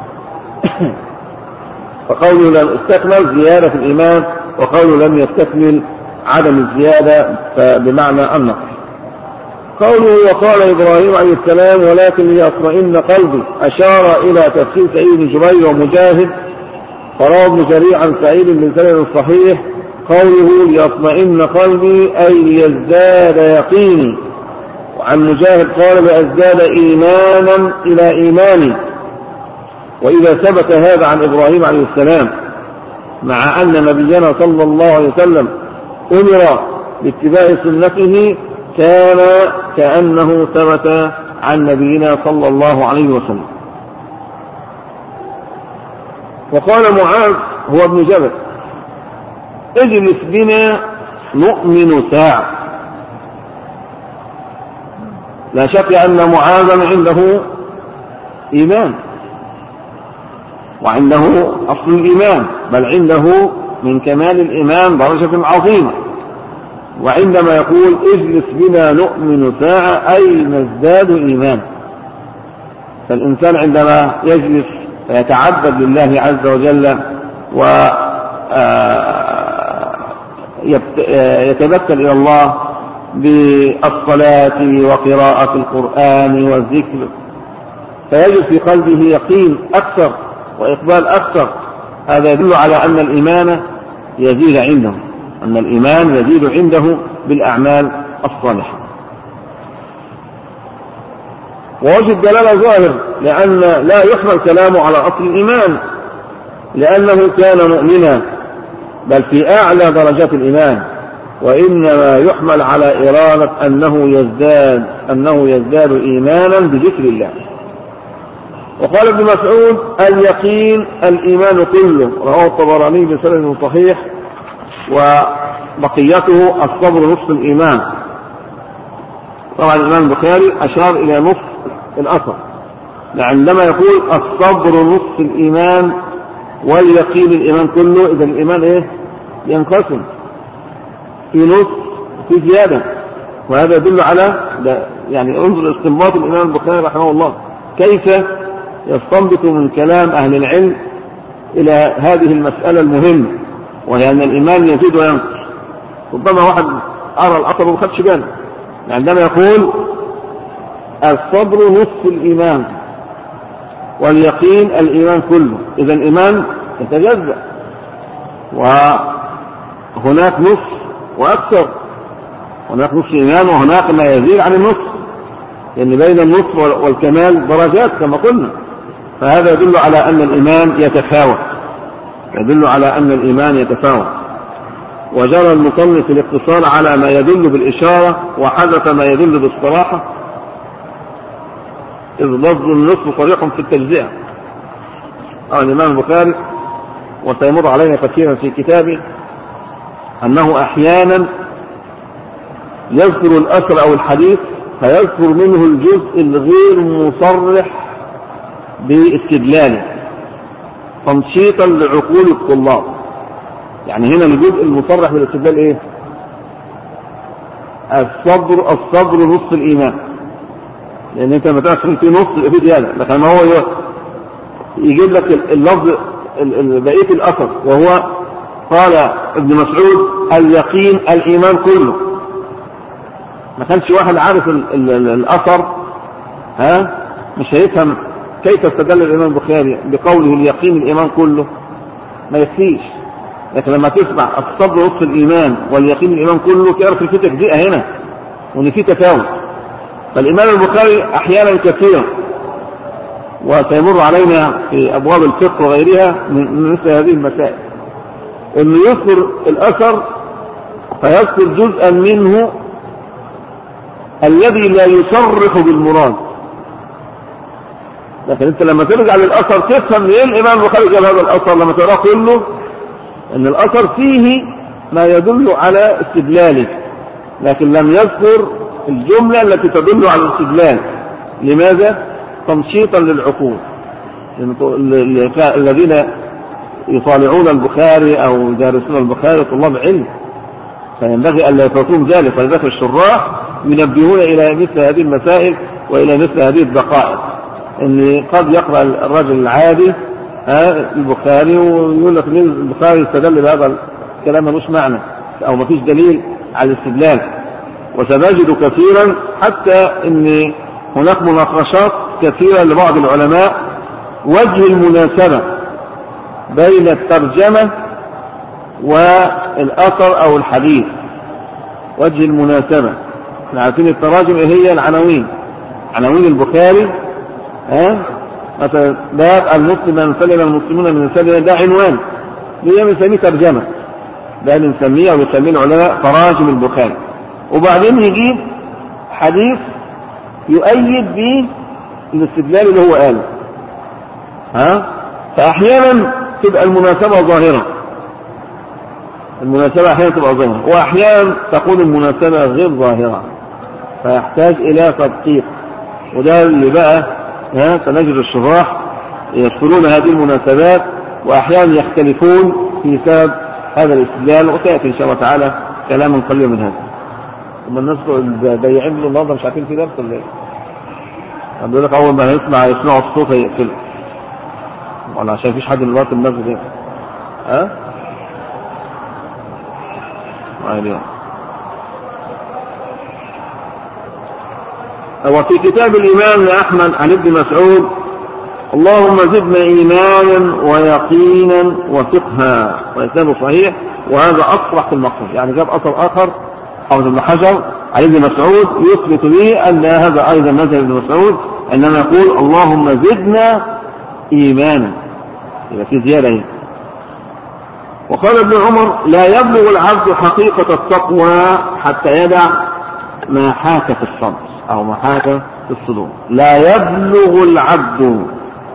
فقوله لم استكمل زيادة في الإيمان، وقوله لم يستكمل عدم الزيادة بمعنى النقص. قوله وقال إبراهيم عليه السلام ولكن ليطمئن قلبي، أشار إلى تفسير سعيد بن جبير ومجاهد، قرأ ابن جرير عن سعيد بن سنة الصحيح قوله ليطمئن قلبي أي ليزداد يقيني، وعن مجاهد قال لأزداد إيمانا إلى إيماني. وإذا ثبت هذا عن إبراهيم عليه السلام مع أن نبينا صلى الله عليه وسلم أمر باتباع سنته كان كأنه ثبت عن نبينا صلى الله عليه وسلم. وقال معاذ هو ابن جبل اجلس بنا نؤمن ساعة. لا شك أن معاذا عنده إيمان، وعنده أصل الإيمان، بل عنده من كمال الإيمان درجة عظيمة. وعندما يقول اجلس بنا نؤمن ساعة أي نزداد إيمان. فالإنسان عندما يجلس ويتعبد لله عز وجل ويتبتل إلى الله بالصلاة وقراءة القرآن والذكر، فيجد في قلبه يقين أكثر وإقبال أكثر. هذا يدل على أن الإيمان يزيد عنده، أن الإيمان يزيد عنده بالأعمال الصالحة. ووجه الدلالة ظاهر، لأن لا يحمل كلامه على أصل الإيمان لأنه كان مؤمنا، بل في أعلى درجات الإيمان، وإنما يحمل على إرادة أنه يزداد إيمانا بذكر الله. وقال ابن مسعود اليقين الإيمان كله، رواه الطبراني بسند صحيح، وبقيته الصبر نصف الإيمان. طبعا الإمام البخاري أشار إلى نصف الأثر، عندما يقول الصبر نصف الإيمان واليقين الإيمان كله، إذا الإيمان إيه؟ ينقسم في نصف في زيادة، وهذا يدل على يعني انظر استنباط الإمام البخاري رحمه الله كيف يستنبط من كلام أهل العلم إلى هذه المسألة المهمة، وهي أن الإيمان يزيد وينقص. ربما واحد أرى الأثر وما خدش باله، عندما يقول الصبر نصف الإيمان واليقين الإيمان كله، إذا الإيمان يتجزأ، وهناك نصف وأكثر، هناك نصف إيمان وهناك ما يزيد عن النصف، لأن بين النصف والكمال درجات كما قلنا. فهذا يدل على أن الإيمان يتفاوت، يدل على أن الإيمان يتفاوت. وجرى المصنف الاقتصار على ما يدل بالإشارة وحدث ما يدل بالصراحة، إذ لفظ النصف صريح في التجزئة. الإمام البخاري وسيمر علينا كثيرا في كتابه أنه أحيانا يذكر الأثر أو الحديث فيذكر منه الجزء الغير مصرح باستدلاله تنشيطا لعقول الطلاب. يعني هنا الجزء المصرح بالاستدلال ايه؟ الصبر نصف الإيمان، لأن انت لما تأخذ في نص يبقى في زيادة، لكن ما هو يجيب لك اللفظ بقية الأثر، وهو قال ابن مسعود اليقين الإيمان كله. ما كانش واحد عارف الأثر مش هيفهم كيف استدل الإمام البخاري بقوله اليقين الإيمان كله، ما يكفيش. لكن لما تسمع الصبر نصف الإيمان واليقين الإيمان كله تعرف ان في تجزئة هنا وان في تفاوت. فالإمام البخاري أحيانا كثيرا وسيمر علينا في أبواب الفقه وغيرها من مثل هذه المسائل انه يذكر الأثر فيذكر جزءا منه الذي لا يصرح بالمراد. لكن انت لما ترجع للأثر تفهم ليه الإمام البخاري جاب هذا الأثر. لما تراه كله ان الأثر فيه ما يدل على استدلاله، لكن لم يذكر الجملة التي تدل على الاستدلال. لماذا؟ تنشيطا للعقول. الذين يطالعون البخاري أو يدرسون البخاري طلاب علم، فينبغي أن لا يفوتون ذلك. فلذلك الشراح ينبهون إلى مثل هذه المسائل وإلى مثل هذه الدقائق، أن قد يقرأ الرجل العادي البخاري ويقول لك البخاري استدل بهذا الكلام ملوش معنى أو مفيش دليل على الاستدلال. وسنجد كثيرا حتى أن هناك مناقشات كثيرة لبعض العلماء وجه المناسبة بين الترجمة والأثر أو الحديث. وجه المناسبة، احنا عارفين التراجم هي العناوين، عناوين البخاري مثلا باب المسلم من سلم المسلمون من سلم، ده عنوان اللي بنسميه ترجمة، ده بنسميه أو بيسميه العلماء تراجم البخاري. وبعدين يجيب حديث يؤيد به الاستدلال اللي هو قاله. فأحيانا تبقى المناسبة ظاهرة، المناسبة أحيانا تبقى ظاهرة، وأحيانا تكون المناسبة غير ظاهرة فيحتاج إلى تدقيق. وده اللي بقى سنجد الشراح يذكرون هذه المناسبات، وأحيانا يختلفون في سبب هذا الاستدلال، وسيأتي إن شاء الله تعالى كلام قليل من هذا. ثم الناس بيعين له النهارده مش عارفين في درس ولا ايه؟ بيقول لك اول ما يسمعوا الصوت هيقفل، ولا عشان مفيش حد من الوقت المسجد ايه؟ وفي كتاب الإمام لأحمد عن ابن مسعود اللهم زدنا إيمانا ويقينا وفقها، وإسناده صحيح، وهذا أصرح في المقصود. يعني جاب أثر آخر حافظ ابن حجر عن ابن مسعود يثبت به أن هذا أيضا نزل ابن مسعود، أنما يقول اللهم زدنا إيمانا، يبقى في زيادة هنا. وقال ابن عمر لا يبلغ العبد حقيقة التقوى حتى يدع ما حاك في الصدر أو ما حاك في الصدور. لا يبلغ العبد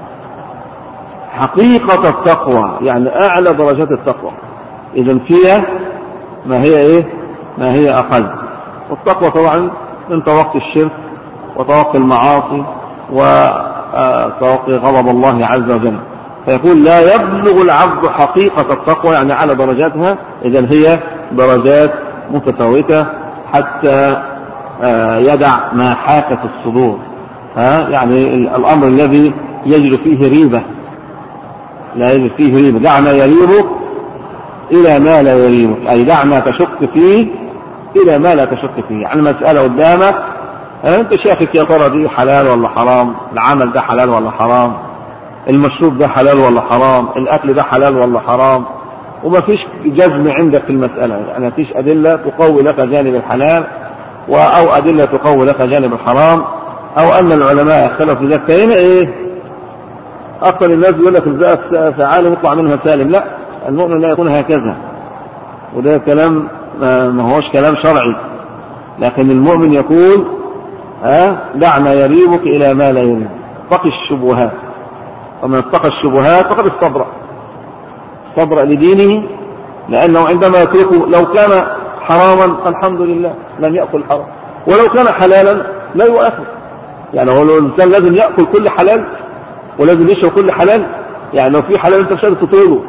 حقيقة التقوى، يعني أعلى درجات التقوى. إذن فيها ما هي إيه؟ ما هي أقل. والتقوى طبعا من توقي الشرك وتوقي المعاصي وتوقي غضب الله عز وجل. فيقول لا يبلغ العبد حقيقة التقوى يعني على درجاتها، إذن هي درجات متفاوتة حتى يدع ما حاك في الصدور. يعني الأمر الذي يجري فيه ريبة، لا يجري فيه ريبة. دع ما يريبك إلى ما لا يريبك، أي دع ما تشك فيه إلى ما لا تشك فيه. يعني مسألة قدامك أنت شاكك يا ترى دي حلال ولا حرام، العمل ده حلال ولا حرام، المشروب ده حلال ولا حرام، الأكل ده حلال ولا حرام، وما فيش جزم عندك في المسألة. يعني ما فيش أدلة تقوي لك جانب الحلال أو أدلة تقوي لك جانب الحرام، أو أن العلماء اختلفوا في ذلك. هنا إيه؟ أكثر الناس يقول لك الباء فعال يطلع منها سالم. لا، المؤمن لا يكون هكذا، وده كلام ما هوش كلام شرعي. لكن المؤمن يقول دع ما يريبك إلى ما لا يريبك، اتق الشبهات، ومن اتقى الشبهات فقد استبرأ لدينه، لأنه عندما يتركه لو كان حراما فالحمد لله لم يأكل حرام، ولو كان حلالا لا يؤاخذ. يعني هو الإنسان لازم يأكل كل حلال ولازم يشرب كل حلال؟ يعني لو في حلال انت مش قادر تطيله،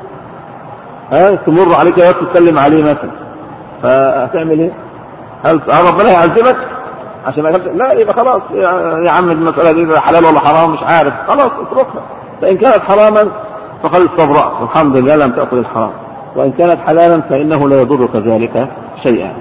تمر عليك يا تسلم عليه مثلا، فهتعمل ايه؟ هل ربنا يعذبك عشان ما يخلص؟ لا، يبقى خلاص يا عم المسألة دي حلال ولا حرام مش عارف، خلاص اتركها. فإن كانت حراما فقد استبرأت والحمد لله لم تأكل الحرام، وإن كانت حلالا فإنه لا يضرك ذلك شيئا.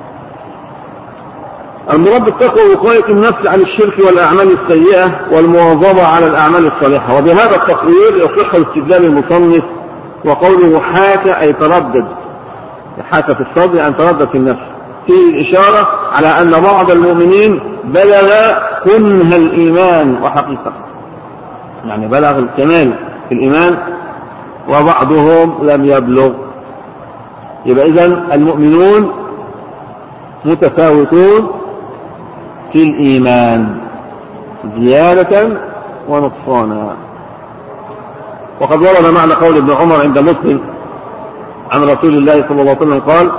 المراد بالتقوى وقاية النفس عن الشرك والأعمال السيئة والمواظبة على الأعمال الصالحة. وبهذا التقرير يصح استدلال المصنف وقوله حاك أي تردد، حاك في الصدر أن تردد في النفس، فيه الإشارة على أن بعض المؤمنين بلغ كنه الإيمان وحقيقته، يعني بلغ الكمال في الإيمان، وبعضهم لم يبلغ. يبقى إذن المؤمنون متفاوتون في الإيمان زيادة ونقصانا. وقد ورد معنى قول ابن عمر عند مسلم عن رسول الله صلى الله عليه وسلم قال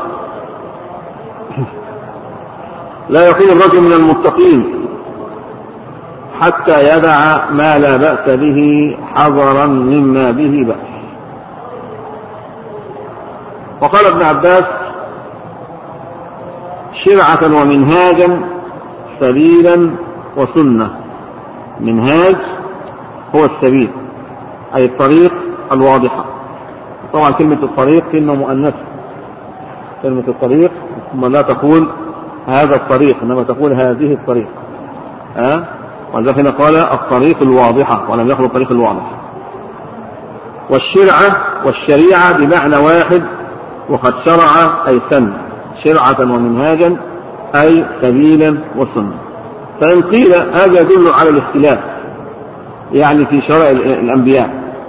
لا يكون الرجل من المتقين حتى يدع ما لا بأس به حذرا مما به بأس. وقال ابن عباس شرعة ومنهاجا سبيلا وسنة. منهاج هو السبيل أي الطريق الواضحة. طبعا كلمة الطريق كلمة مؤنثة، كلمة الطريق ثم لا تقول هذا الطريق إنما تقول هذه الطريق. وذلك هنا قال الطريق الواضحة ولم يقل الطريق الواضح. والشرعة والشريعة بمعنى واحد، وقد شرع أي سن، شرعة ومنهاجا أي سبيلا وسنة. فإن قيل هذا يدل على الاختلاف يعني في شرع الأنبياء.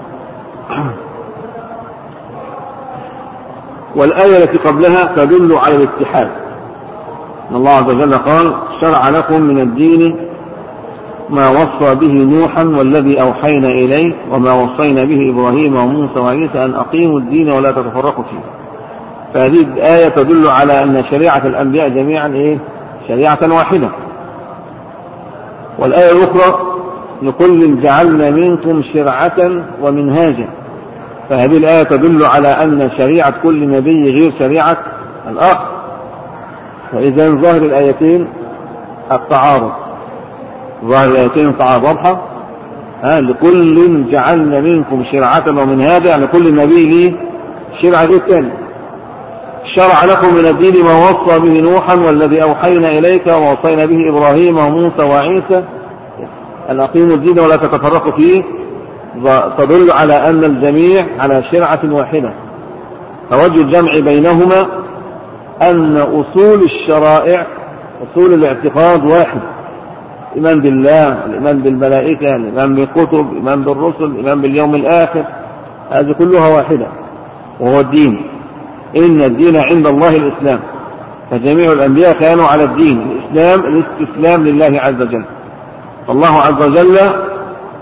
والآية التي قبلها تدل على الاتحاد. الله عز وجل قال شرع لكم من الدين ما وصى به نوحا والذي أوحينا إليه وما وصينا به إبراهيم وموسى وعيسى أن أقيموا الدين ولا تتفرقوا فيه. فهذه الآية تدل على أن شريعة الأنبياء جميعا شريعة واحدة. والآية الأخرى لكل جعلنا منكم شرعة ومنهاجا، فهذه الآية تدل على أن شريعة كل نبي غير شريعة الآخر. فإذا ظاهر الآيتين التعارض، ظاهر الآيتين تعارض واضحة. لكل جعلنا منكم شرعة ومنهاجا، يعني كل نبي له شرعة غير الثاني. شرع لكم من الدين ما وصى به نوحا والذي أوحينا إليك ووصينا به إبراهيم وموسى وعيسى أن أقيموا الدين ولا تتفرقوا فيه، تدل على أن الجميع على شرعة واحدة. فوجه الجمع بينهما أن أصول الشرائع أصول الاعتقاد واحد، الإيمان بالله، الإيمان بالملائكة، الإيمان بالكتب، الإيمان بالرسل، الإيمان باليوم الآخر، هذه كلها واحدة وهو الدين. إن الدين عند الله الإسلام، فجميع الأنبياء كانوا على الدين الإسلام، الاستسلام لله عز وجل. فالله عز وجل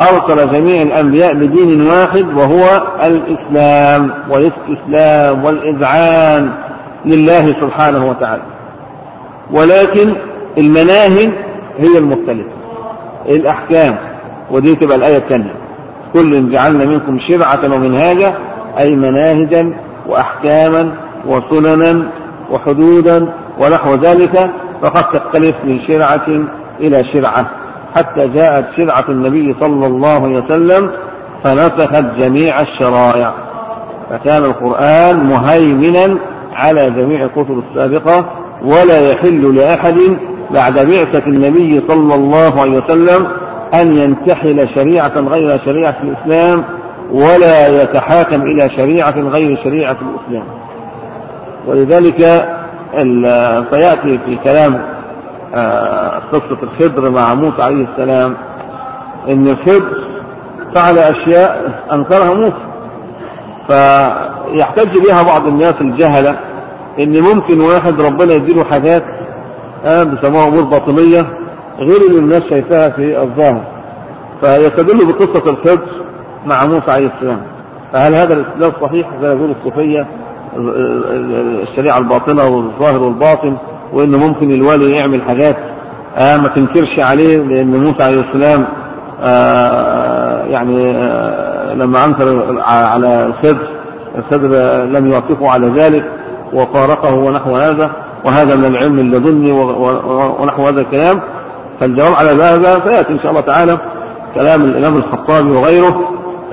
أرسل جميع الأنبياء بدين واحد وهو الإسلام والاستسلام والإذعان لله سبحانه وتعالى، ولكن المناهج هي المختلفة، الأحكام، ودي تبقى الآية الثانية: كل جعلنا منكم شرعة ومنهاجا، أي مناهجا وأحكاما وسننا وحدودا ونحو ذلك، فقد تختلف من شرعة إلى شرعة، حتى جاءت شرعة النبي صلى الله عليه وسلم فنسخت جميع الشرائع، فكان القرآن مهيمنا على جميع الكتب السابقة، ولا يحل لأحد بعد بعثة النبي صلى الله عليه وسلم أن ينتحل شريعة غير شريعة الإسلام، ولا يتحاكم إلى شريعة غير شريعة الإسلام. ولذلك فيأتي في كلام قصة الخضر مع موسى عليه السلام إن الخضر فعل أشياء أنكرها موسى، فيحتج بها بعض الناس الجهلة إن ممكن واحد ربنا يديله حاجات بسموها أمور باطنية غير اللي الناس شايفاها في الظاهر، فيستدل بقصة الخضر مع موسى عليه السلام. فهل هذا الاستدلال صحيح زي ما يقول الصوفية الشريعة الباطنة والظاهر والباطن، وإنه ممكن الوالي يعمل حاجات ما تنكرش عليه، لأن موسى عليه السلام يعني لما أنكر على الخضر لم يوافقه على ذلك وفارقه ونحو هذا، وهذا من العلم اللدني ونحو هذا الكلام. فالجواب على هذا فيأتي إن شاء الله تعالى كلام الإمام الخطابي وغيره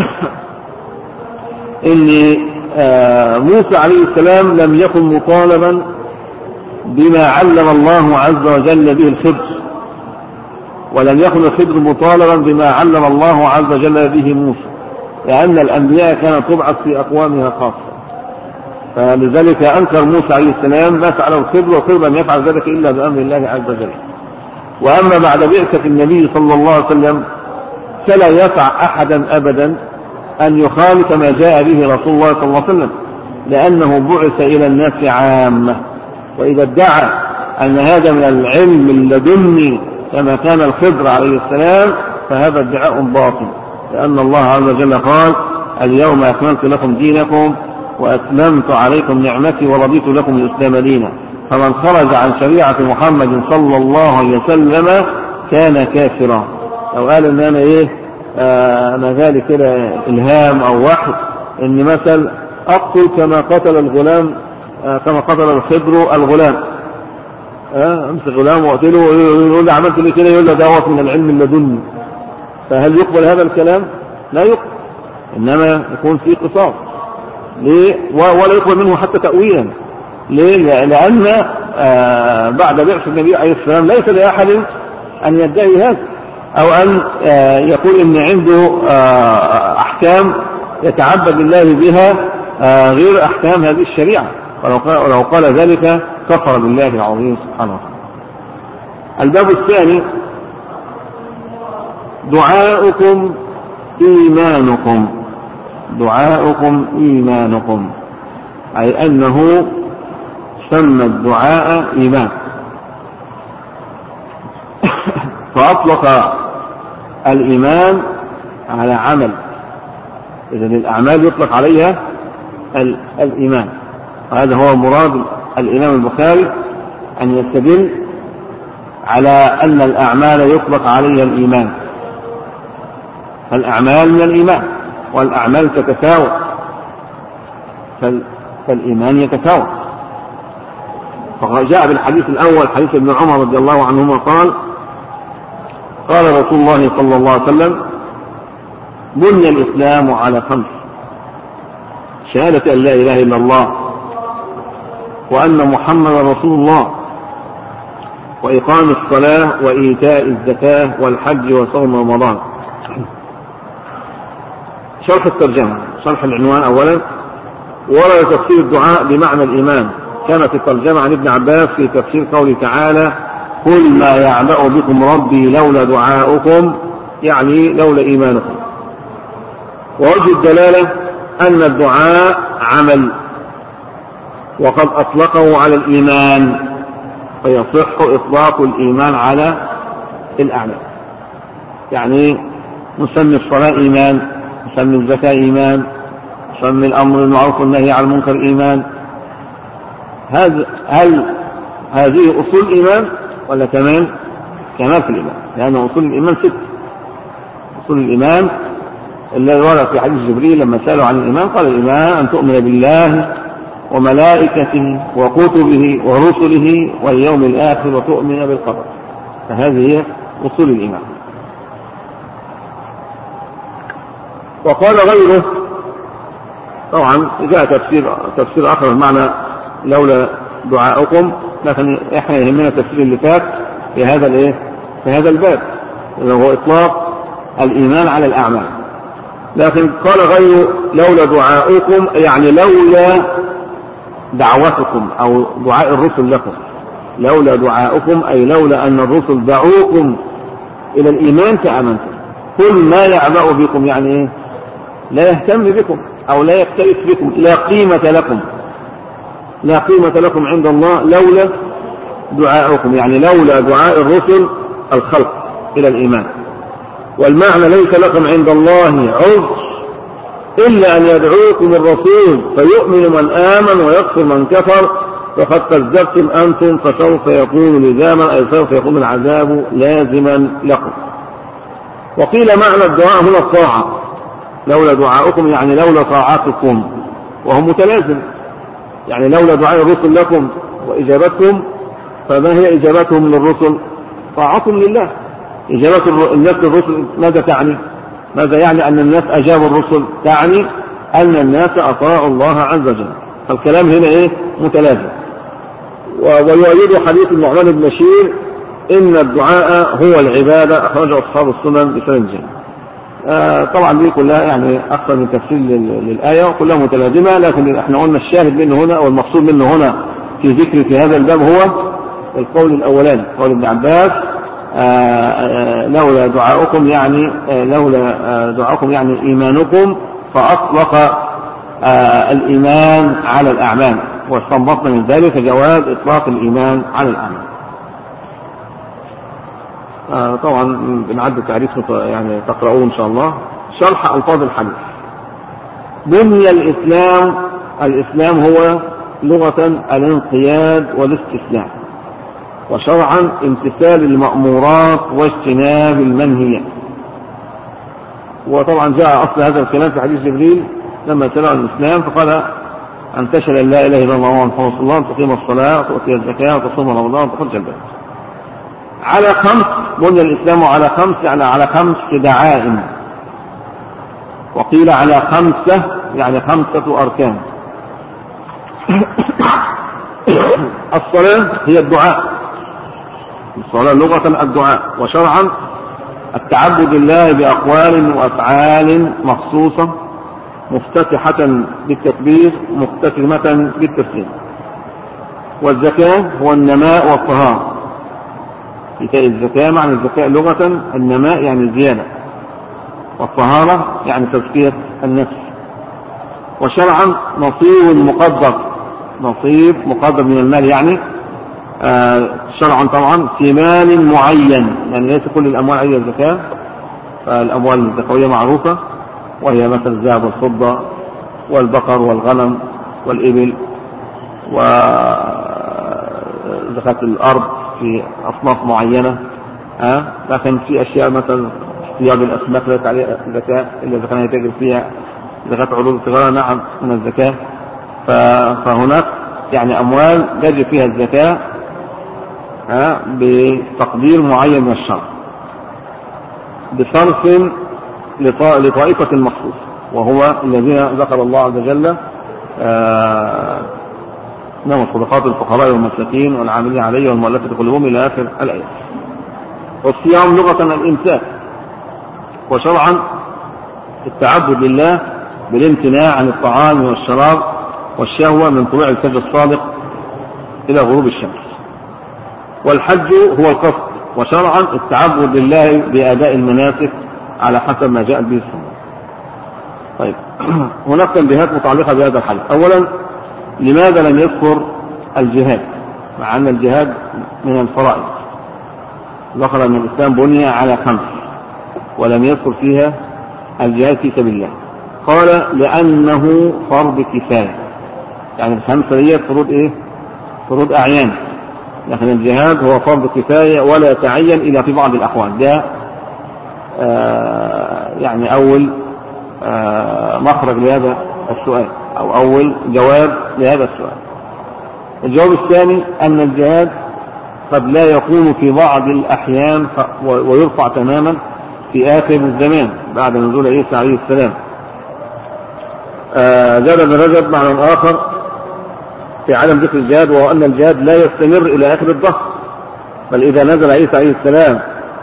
إن موسى عليه السلام لم يكن مطالبا بما علم الله عز وجل به الخضر، ولم يكن الخضر مطالبا بما علم الله عز وجل به موسى، لأن الأنبياء كانت تبعث في أقوامها خاصة، فلذلك أنكر موسى عليه السلام ما فعله الخضر، والخضر لم يفعل ذلك إلا بأمر الله عز وجل. وأما بعد بعثة النبي صلى الله عليه وسلم فلا يسع أحدا أبدا أن يخالف ما جاء به رسول الله صلى الله عليه وسلم، لأنه بعث إلى الناس عامة. وإذا ادعى أن هذا من العلم اللدني كما كان الخضر عليه السلام فهذا ادعاء باطل، لأن الله عز وجل قال: اليوم أكملت لكم دينكم وأتممت عليكم نعمتي ورضيت لكم الإسلام دينا. فمن خرج عن شريعة محمد صلى الله عليه وسلم كان كافرا. لو قال إن أنا أنا ذلك كده إلهام أو وحي، إن مثل أقتل كما قتل الغلام، كما قتل الخضر الغلام، أمسك غلام وقتله، يقول له عملت لي كده، يقول له دعوة من العلم اللدني. فهل يقبل هذا الكلام؟ لا يقبل، إنما يكون فيه قصاص. ليه؟ ولا يقبل منه حتى تأويلا. ليه؟ لأن بعد بعث النبي عليه السلام ليس لأحد أن يدعي هذا، أو أن يقول إن عنده أحكام يتعبد الله بها غير أحكام هذه الشريعة، ولو قال ذلك كفر بالله العظيم سبحانه وتعالى. الباب الثاني: دعاؤكم إيمانكم. دعاؤكم إيمانكم، أي أنه سمى الدعاء إيمان، فأطلق الإيمان على عمل، إذن الأعمال يطلق عليها الإيمان. وهذا هو مراد الإمام البخاري أن يستدل على أن الأعمال يطلق عليها الإيمان. الأعمال من الإيمان، والأعمال تتفاوت، فالإيمان يتفاوت. فجاء بالحديث الأول حديث ابن عمر رضي الله عنهما قال: قال رسول الله صلى الله عليه وسلم: بني الإسلام على 5: شهادة أن لا إله إلا الله، وأن محمدا رسول الله، وإقام الصلاة، وإيتاء الزكاة، والحج، وصوم رمضان. شرح الترجمة، شرح العنوان أولا: ورد تفسير الدعاء بمعنى الإيمان. كانت الترجمة عن ابن عباس في تفسير قوله تعالى: قل ما يعبأ بكم ربي لولا دعاؤكم، يعني لولا إيمانكم. ووجه الدلالة أن الدعاء عمل، وقد أطلقه على الإيمان، فيصح إطلاق الإيمان على الأعمال. يعني نسمي الصلاة إيمان، نسمي الزكاة إيمان، نسمي الأمر بالمعروف والنهي عن المنكر إيمان. هل هذه أصول الإيمان ولا كمال في الإيمان؟ لأن أصول الإيمان 6. أصول الإيمان الذي ورد في حديث جبريل لما سألوا عن الإيمان قال الإيمان أن تؤمن بالله وملائكته وكتبه ورسله واليوم الآخر وتؤمن بالقدر. فهذه هي أصول الإيمان. وقال غيره، طبعا جاء تفسير آخر بمعنى لولا دعاؤكم، لكن احنا يهمنا التفسير اللي فات في هذا الباب وهو إطلاق الإيمان على الأعمال. لكن قال غيره لولا دعاؤكم يعني لولا دعوتكم أو دعاء الرسل لكم. لولا دعاؤكم أي لولا أن الرسل دعوكم إلى الإيمان فآمنتم. كل ما يعبأ بكم يعني إيه؟ لا يهتم بكم أو لا يكتئس بكم، لا قيمة لكم عند الله لولا دعاؤكم، يعني لولا دعاء الرسل الخلق إلى الإيمان. والمعنى ليس لكم عند الله عذر إلا أن يدعوكم الرسول فيؤمن من آمن ويكفر من كفر فقد كذبتم أنتم فسوف يكون لزاما أي سوف يكون العذاب لازما لكم. وقيل معنى الدعاء هنا الطاعة. لولا دعاؤكم يعني لولا طاعتكم، وهو متلازم. يعني لولا دعاء الرسل لكم وإجابتكم، فما هي إجابتهم للرسل؟ طاعتهم لله. إجابة الناس للرسل ماذا تعني؟ ماذا يعني أن الناس أجابوا الرسل؟ تعني أن الناس أطاعوا الله عز وجل. فالكلام هنا متلازم. ويؤيد حديث النعمان بن بشير إن الدعاء هو العبادة، أخرجه أصحاب السنن بسند جيد. طبعا دي كلها يعني أكثر من تفسير للآية وكلها متلازمة، لكن احنا قلنا الشاهد منه هنا أو المقصود منه هنا في ذكر في هذا الباب هو القول الأولاني، قول ابن عباس لولا دعاؤكم يعني إيمانكم، فأطلق الإيمان على الأعمال، واستنبطنا من ذلك جواز إطلاق الإيمان على الأعمال. طبعا بنعد تعريف يعني تقرؤوه إن شاء الله. شرح ألفاظ الحديث. بني الإسلام هو لغة الانقياد والاستسلام، وشرعا امتثال المأمورات واجتناب المنهيات. وطبعا جاء أصل هذا الكلام في حديث جبريل لما سأل عن الإسلام فقال أن تشهد أن لا إله إلا الله محمد رسول الله، تقيم الصلاة وتؤتي الزكاة وتصوم رمضان وتحج البيت. على 5 بني الإسلام على 5 يعني على 5 دعائم، وقيل على 5 يعني 5 أركان. الصلاة هي الدعاء، الصلاة لغة الدعاء، وشرعا التعبد لله بأقوال وأفعال مخصوصة مفتتحة بالتكبير مختتمة بالتسليم. والزكاة هو النماء والطهارة. إيتاء الزكاة معنى الزكاة لغة النماء يعني الزيادة، والطهارة يعني تزكية النفس. وشرعا نصيب مقدر من المال، يعني شرعا طبعا في مال معين، يعني ليس كل الأموال عليها الزكاة. فالأموال الزكوية معروفة، وهي مثل الذهب والفضة والبقر والغنم والإبل، وزكاة الأرض في أصناف معينة. لكن في أشياء مثل اصطياد الأسماك ليس عليها زكاة إلا إذا كان يتاجر فيها. زكاة عروض التجارة نعم من الزكاة. فهناك يعني أموال يجب فيها الزكاة بتقدير معين من الشرع بصرف لطائفة مخصوصة، وهو الذين ذكر الله عز وجل نعم صدقات الفقراء والمساكين والعاملين عليه والمؤلفة قلوبهم إلى آخر الآية. والصيام لغة الإمساك، وشرعا التعبد لله بالامتناع عن الطعام والشراب والشهوة من طلوع الفجر الصادق إلى غروب الشمس. والحج هو القصد، وشرعا التعبد لله بأداء المناسك على حسب ما جاء به السنة. طيب هناك تنبيهات متعلقة بهذا الحديث. أولا، لماذا لم يذكر الجهاد مع أن الجهاد من الفرائض؟ ذكر أن الإسلام بني على 5. ولم يذكر فيها الجهاد في سبيل الله. قال لأنه فرض كفاية، يعني الخمسة دي فروض إيه؟ فروض أعيان، لكن الجهاد هو فرض كفاية ولا يتعين إلا في بعض الأحوال. ده يعني أول مخرج لهذا السؤال، أو أول جواب لهذا السؤال. الجواب الثاني أن الجهاد قد لا يكون في بعض الأحيان ويرفع تماما في آخر الزمان بعد نزول عيسى عليه السلام. زاد ابن رجب معنى آخر في عالم ذكر الجهاد، وهو أن الجهاد لا يستمر إلى آخر الدهر، بل إذا نزل عيسى عليه السلام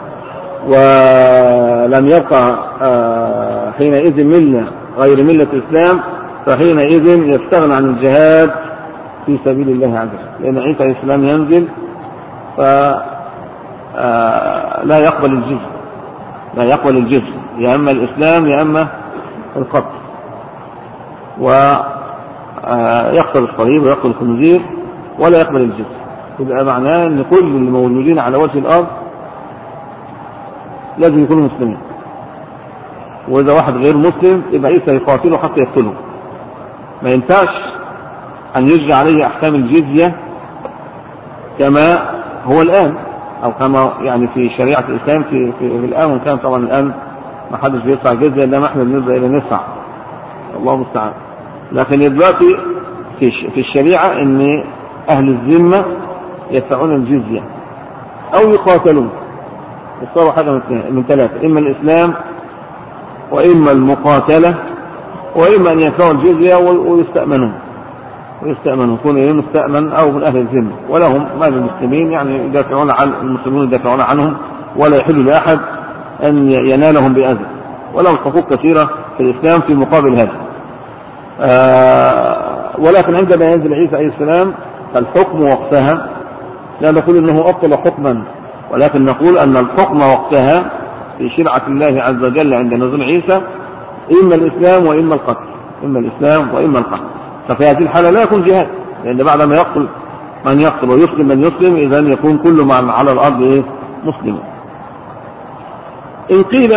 ولم يبقى حينئذ ملة غير ملة الإسلام، فحينئذ يستغنى عن الجهاد في سبيل الله عز وجل، لأن عيسى عليه السلام ينزل فلا يقبل الجزء، لا يقبل الجزء، يا أما الإسلام يا أما القتل، ويقتل الصليب ويقتل الخنزير ولا يقبل الجزء. يبقى معناه أن كل الموجودين على وجه الأرض لازم يكونوا مسلمين، وإذا واحد غير مسلم يبقى عيسى يقاتله حتى يقتله. ما ينفعش أن يجري عليه أحكام الجزية كما هو الآن، أو كما يعني في شريعة الإسلام في الآن، وكان طبعا الآن ما حدش بيدفع جزية، إنما احنا بنبدأ إلى ندفع، الله المستعان. لكن دلوقتي في الشريعة إن أهل الذمة يدفعون الجزية أو يقاتلون، يصيروا حاجة من ثلاثة: إما الإسلام وإما المقاتلة وإما أن يدفعوا الجزية ويستأمنون يكون مستأمن أو من أهل الذمة، ولهم مال المسلمين، يعني يدافعون عن المسلمون، يدافعون عنهم، ولا يحل لأحد أن ينالهم بأذى، ولهم حقوق كثيرة في الإسلام في مقابل هذا. ولكن عندما ينزل عيسى عليه السلام فالحكم وقتها لا نقول أنه أبطل حكما، ولكن نقول أن الحكم وقتها في شرعة الله عز وجل عند نزول عيسى إما الإسلام وإما القتل، إما الإسلام وإما القتل. ففي هذه الحالة لا يكون جهاد، لأن بعد ما يقتل من يقتل ويسلم من يسلم، إذن يكون كل من على الأرض مسلم. إن قيل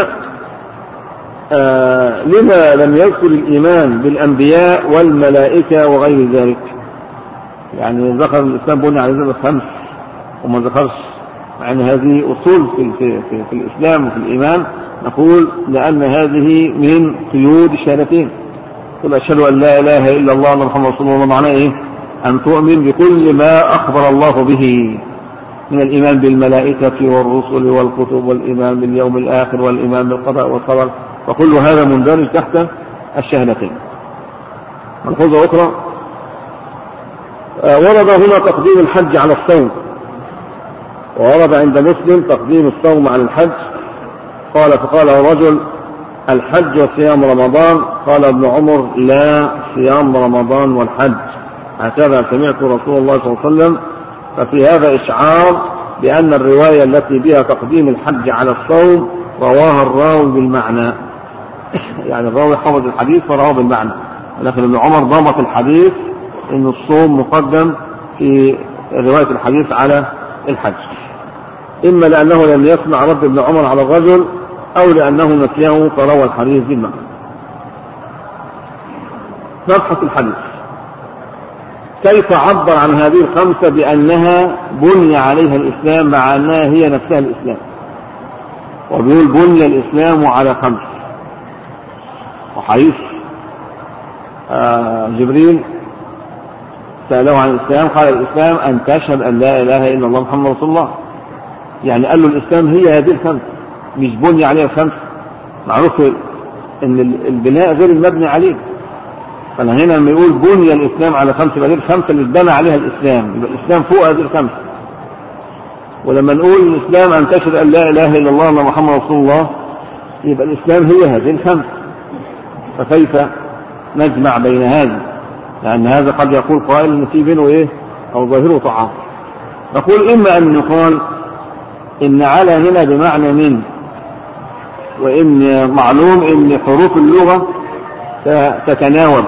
لما لم يذكر الإيمان بالأنبياء والملائكة وغير ذلك، يعني ذكر الإسلام بني على ذلك 5 وما ذكرش، مع أن هذه أصول في الإسلام وفي الإيمان، نقول لأن هذه من قيود الشهادتين. قل أشهد أن لا إله إلا الله وأن محمد رسول الله، معناه إيه؟ أن تؤمن بكل ما أخبر الله به من الإيمان بالملائكة والرسل والكتب، والإيمان باليوم الآخر، والإيمان بالقضاء والقدر، وكل هذا مندرج تحت الشهادتين. ملحوظة أخرى: ورد هنا تقديم الحج على الصوم، وورد عند مسلم تقديم الصوم على الحج. فقال رجل: الحج وصيام رمضان. قال ابن عمر: لا، صيام رمضان والحج، هكذا سمعت رسول الله صلى الله عليه وسلم. ففي هذا إشعار بأن الرواية التي بها تقديم الحج على الصوم رواها الراوي بالمعنى، يعني الراوي حفظ الحديث فرواه بالمعنى، لكن ابن عمر ضبط الحديث إن الصوم مقدم في رواية الحديث على الحج، إما لأنه لم يسمع رد ابن عمر على الرجل، أو لأنه نسيه فروى الحديث بالمعنى. نبحث الحديث: كيف عبر عن هذه ال5 بأنها بني عليها الإسلام، مع أنها هي نفسها الإسلام؟ وبيقول بني الإسلام على 5. وحديث جبريل سأله عن الإسلام، قال: الإسلام أن تشهد أن لا إله إلا الله محمد رسول الله. يعني قال له الإسلام هي هذه ال5، مش بني عليها 5. معروف ان البناء غير المبني عليه، فهنا لما يقول بني الإسلام على 5 يبقى دي ال5 اللي اتبنى عليها الإسلام، يبقى الإسلام فوق هذه ال5. ولما نقول الإسلام أن تشهد أن لا إله إلا الله وأن محمد رسول الله، يبقى الإسلام هي هذه ال5. فكيف نجمع بين هذا؟ لأن هذا قد يقول قائل إن في بينه إيه أو ظاهره تعارض. نقول إما أن يقال إن على هنا بمعنى من، وإن معلوم إن حروف اللغة تتناوب،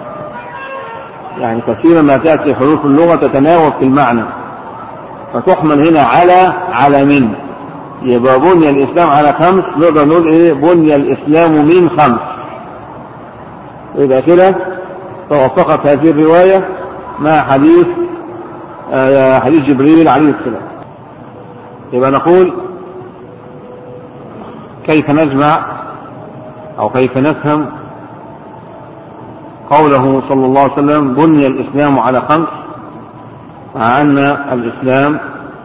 يعني كثيرا ما تأتي حروف اللغة تتناوب في المعنى، فتحمل هنا على من، يبقى بني الإسلام على 5، نقدر نقول إيه؟ بني الإسلام من 5. وإذا كده توافقت هذه الرواية مع حديث جبريل عليه السلام. يبقى نقول كيف نجمع أو كيف نفهم قوله صلى الله عليه وسلم بني الإسلام على 5، مع أن الإسلام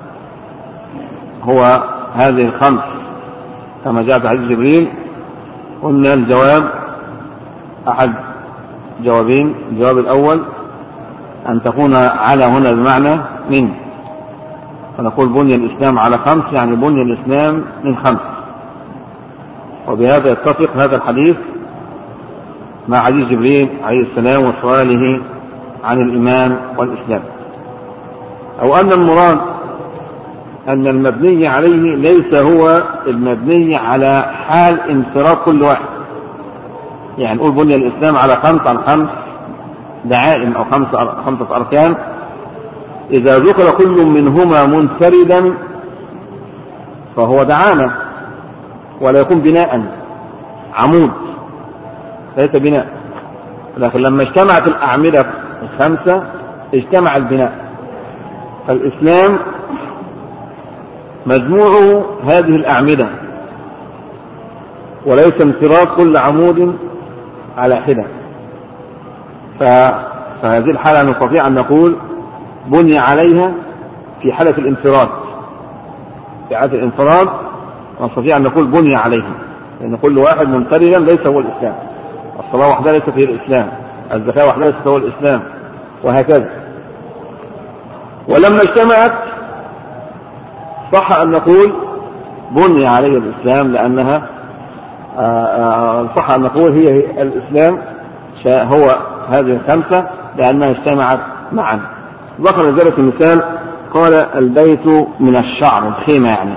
هو هذه 5 كما جاء في حديث جبريل. قلنا الجواب أحد جوابين. الجواب الأول أن تكون على هنا بمعنى من، فنقول بني الإسلام على 5 يعني بني الإسلام من 5. وبهذا يتفق هذا الحديث مع حديث جبريل عليه السلام وسؤاله عن الإيمان والإسلام. أو أن المراد أن المبني عليه ليس هو المبني على حال انفراد كل واحد. يعني نقول بني الإسلام على 5 عن 5 دعائم أو 5 أركان، إذا ذكر كل منهما منفردا فهو دعامة ولا يكون بناء، عمود ليس بناء. لكن لما اجتمعت الأعمدة 5 اجتمع البناء. فالإسلام مجموعه هذه الأعمدة وليس انفراد كل عمود على حدة. فهذه الحالة نستطيع أن نقول بني عليها في حالة الانفراد. في حالة الانفراد نستطيع أن نقول بني عليها، لأن كل واحد منفردا ليس هو الإسلام. الصلاة وحدها ليست هي الإسلام، الزكاة وحدها ليست هو الإسلام، وهكذا. ولما اجتمعت صح أن نقول بني عليه الإسلام، لأنها صح أن نقول هي الإسلام هو هذه 5 لأنها اجتمعت معا. ذكر ذلك المثال قال البيت من الشعر، الخيمة يعني،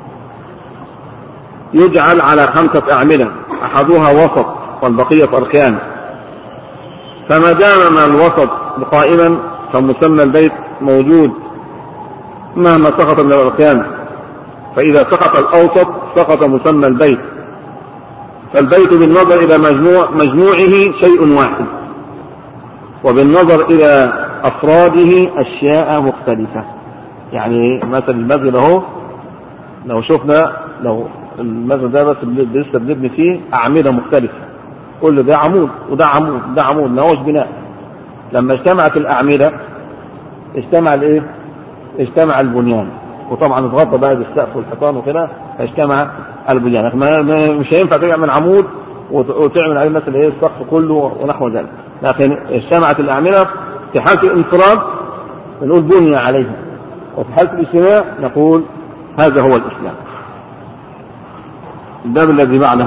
يجعل على 5 أعمدة أحدها وسط والبقية أركان، فما دام ما الوسط قائما فمسمى البيت موجود مهما سقط من الأركان. فإذا سقط الأوسط سقط مسمى البيت. فالبيت بالنظر إلى مجموعه شيء واحد، وبالنظر إلى أفراده أشياء مختلفة. يعني مثل المسجد اهو، لو شفنا لو المسجد ده بس لسه بنبني فيه أعمدة مختلفة، كل ده عمود وده عمود وده عمود، ما هوش بناء. لما اجتمعت الأعمدة اجتمع الايه؟ اجتمع البنيان، وطبعا اتغطى بقى بالسقف والحيطان وكده فاجتمع البنيان. مش هينفع تعمل عمود وتعمل عليه مثلا ايه السقف كله ونحو ذلك. لكن اجتمعت الأعمدة في حالة الانفراد نقول بني عليها، وفي حالة الاجتماع نقول هذا هو الإسلام. الباب الذي بعده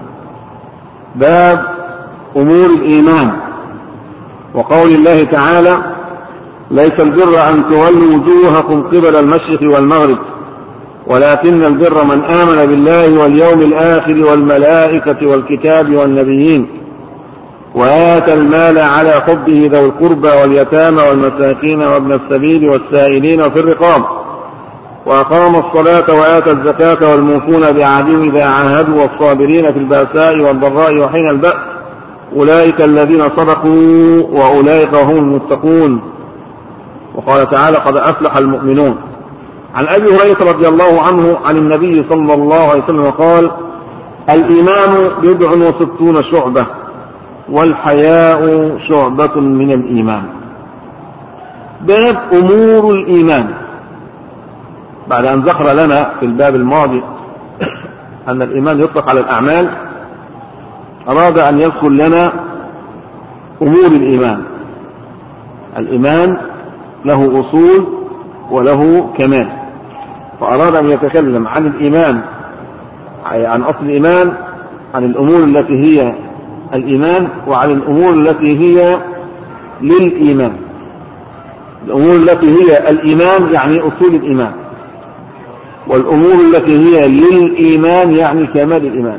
باب أمور الإيمان، وقول الله تعالى ليس البر أن تولوا وجوهكم قبل المشرق والمغرب ولكن البر من آمن بالله واليوم الآخر والملائكة والكتاب والنبيين وآتى المال على حبه ذوي القربى واليتامى والمساكين وابن السبيل والسائلين وفي الرقاب وأقام الصلاة وآتى الزكاة والموفون بعهدهم إذا عاهدوا والصابرين في البأساء والضراء وحين البأس أولئك الذين صدقوا وأولئك هم المتقون. وقال تعالى قد أفلح المؤمنون. عن أبي هريرة رضي الله عنه عن النبي صلى الله عليه وسلم قال الإيمان 67 شعبة والحياء شعبة من الإيمان. باب أمور الإيمان، بعد أن ذكر لنا في الباب الماضي أن الإيمان يطلق على الأعمال، أراد أن يذكر لنا أمور الإيمان. الإيمان له أصول وله كمال، فأراد أن يتكلم عن الإيمان، عن أصل الإيمان، عن الأمور التي هي الإيمان، وعن الأمور التي هي للإيمان. الأمور التي هي الإيمان يعني أصول الإيمان، والأمور التي هي للإيمان يعني كمال الإيمان.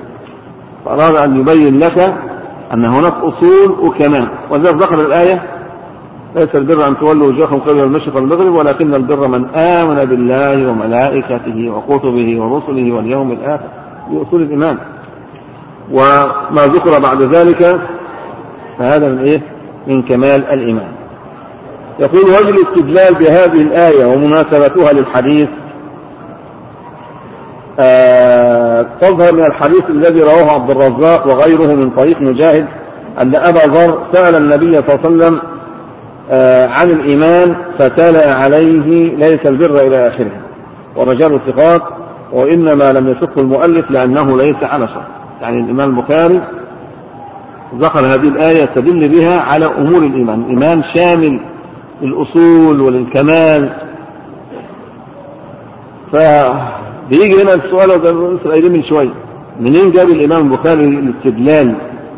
فأراد أن يبين لك أن هناك أصول وكمال، وذلك ذكر الآية ليس البر أن تولوا وجوهكم قبل المشرق والمغرب ولكن البر من آمن بالله وملائكته وكتبه ورسله واليوم الآخر، بأصول الإيمان. وما ذكر بعد ذلك فهذا من إيه؟ من كمال الإيمان. يقول وجه الاستدلال بهذه الآية ومناسبتها للحديث تظهر من الحديث الذي رواه عبد الرزاق وغيره من طريق مجاهد أن أبا ذر سأل النبي صلى الله عليه وسلم عن الإيمان فتلا عليه ليس البر إلى آخره، ورجال الثقات، وإنما لم يشق المؤلف لأنه ليس على شرط. يعني الإمام البخاري ذكر هذه الآية يستدل بها على أمور الإيمان. الإيمان شامل الأصول والكمال. فبيجي هنا السؤال وده من شوية، منين جاب الإمام البخاري الاستدلال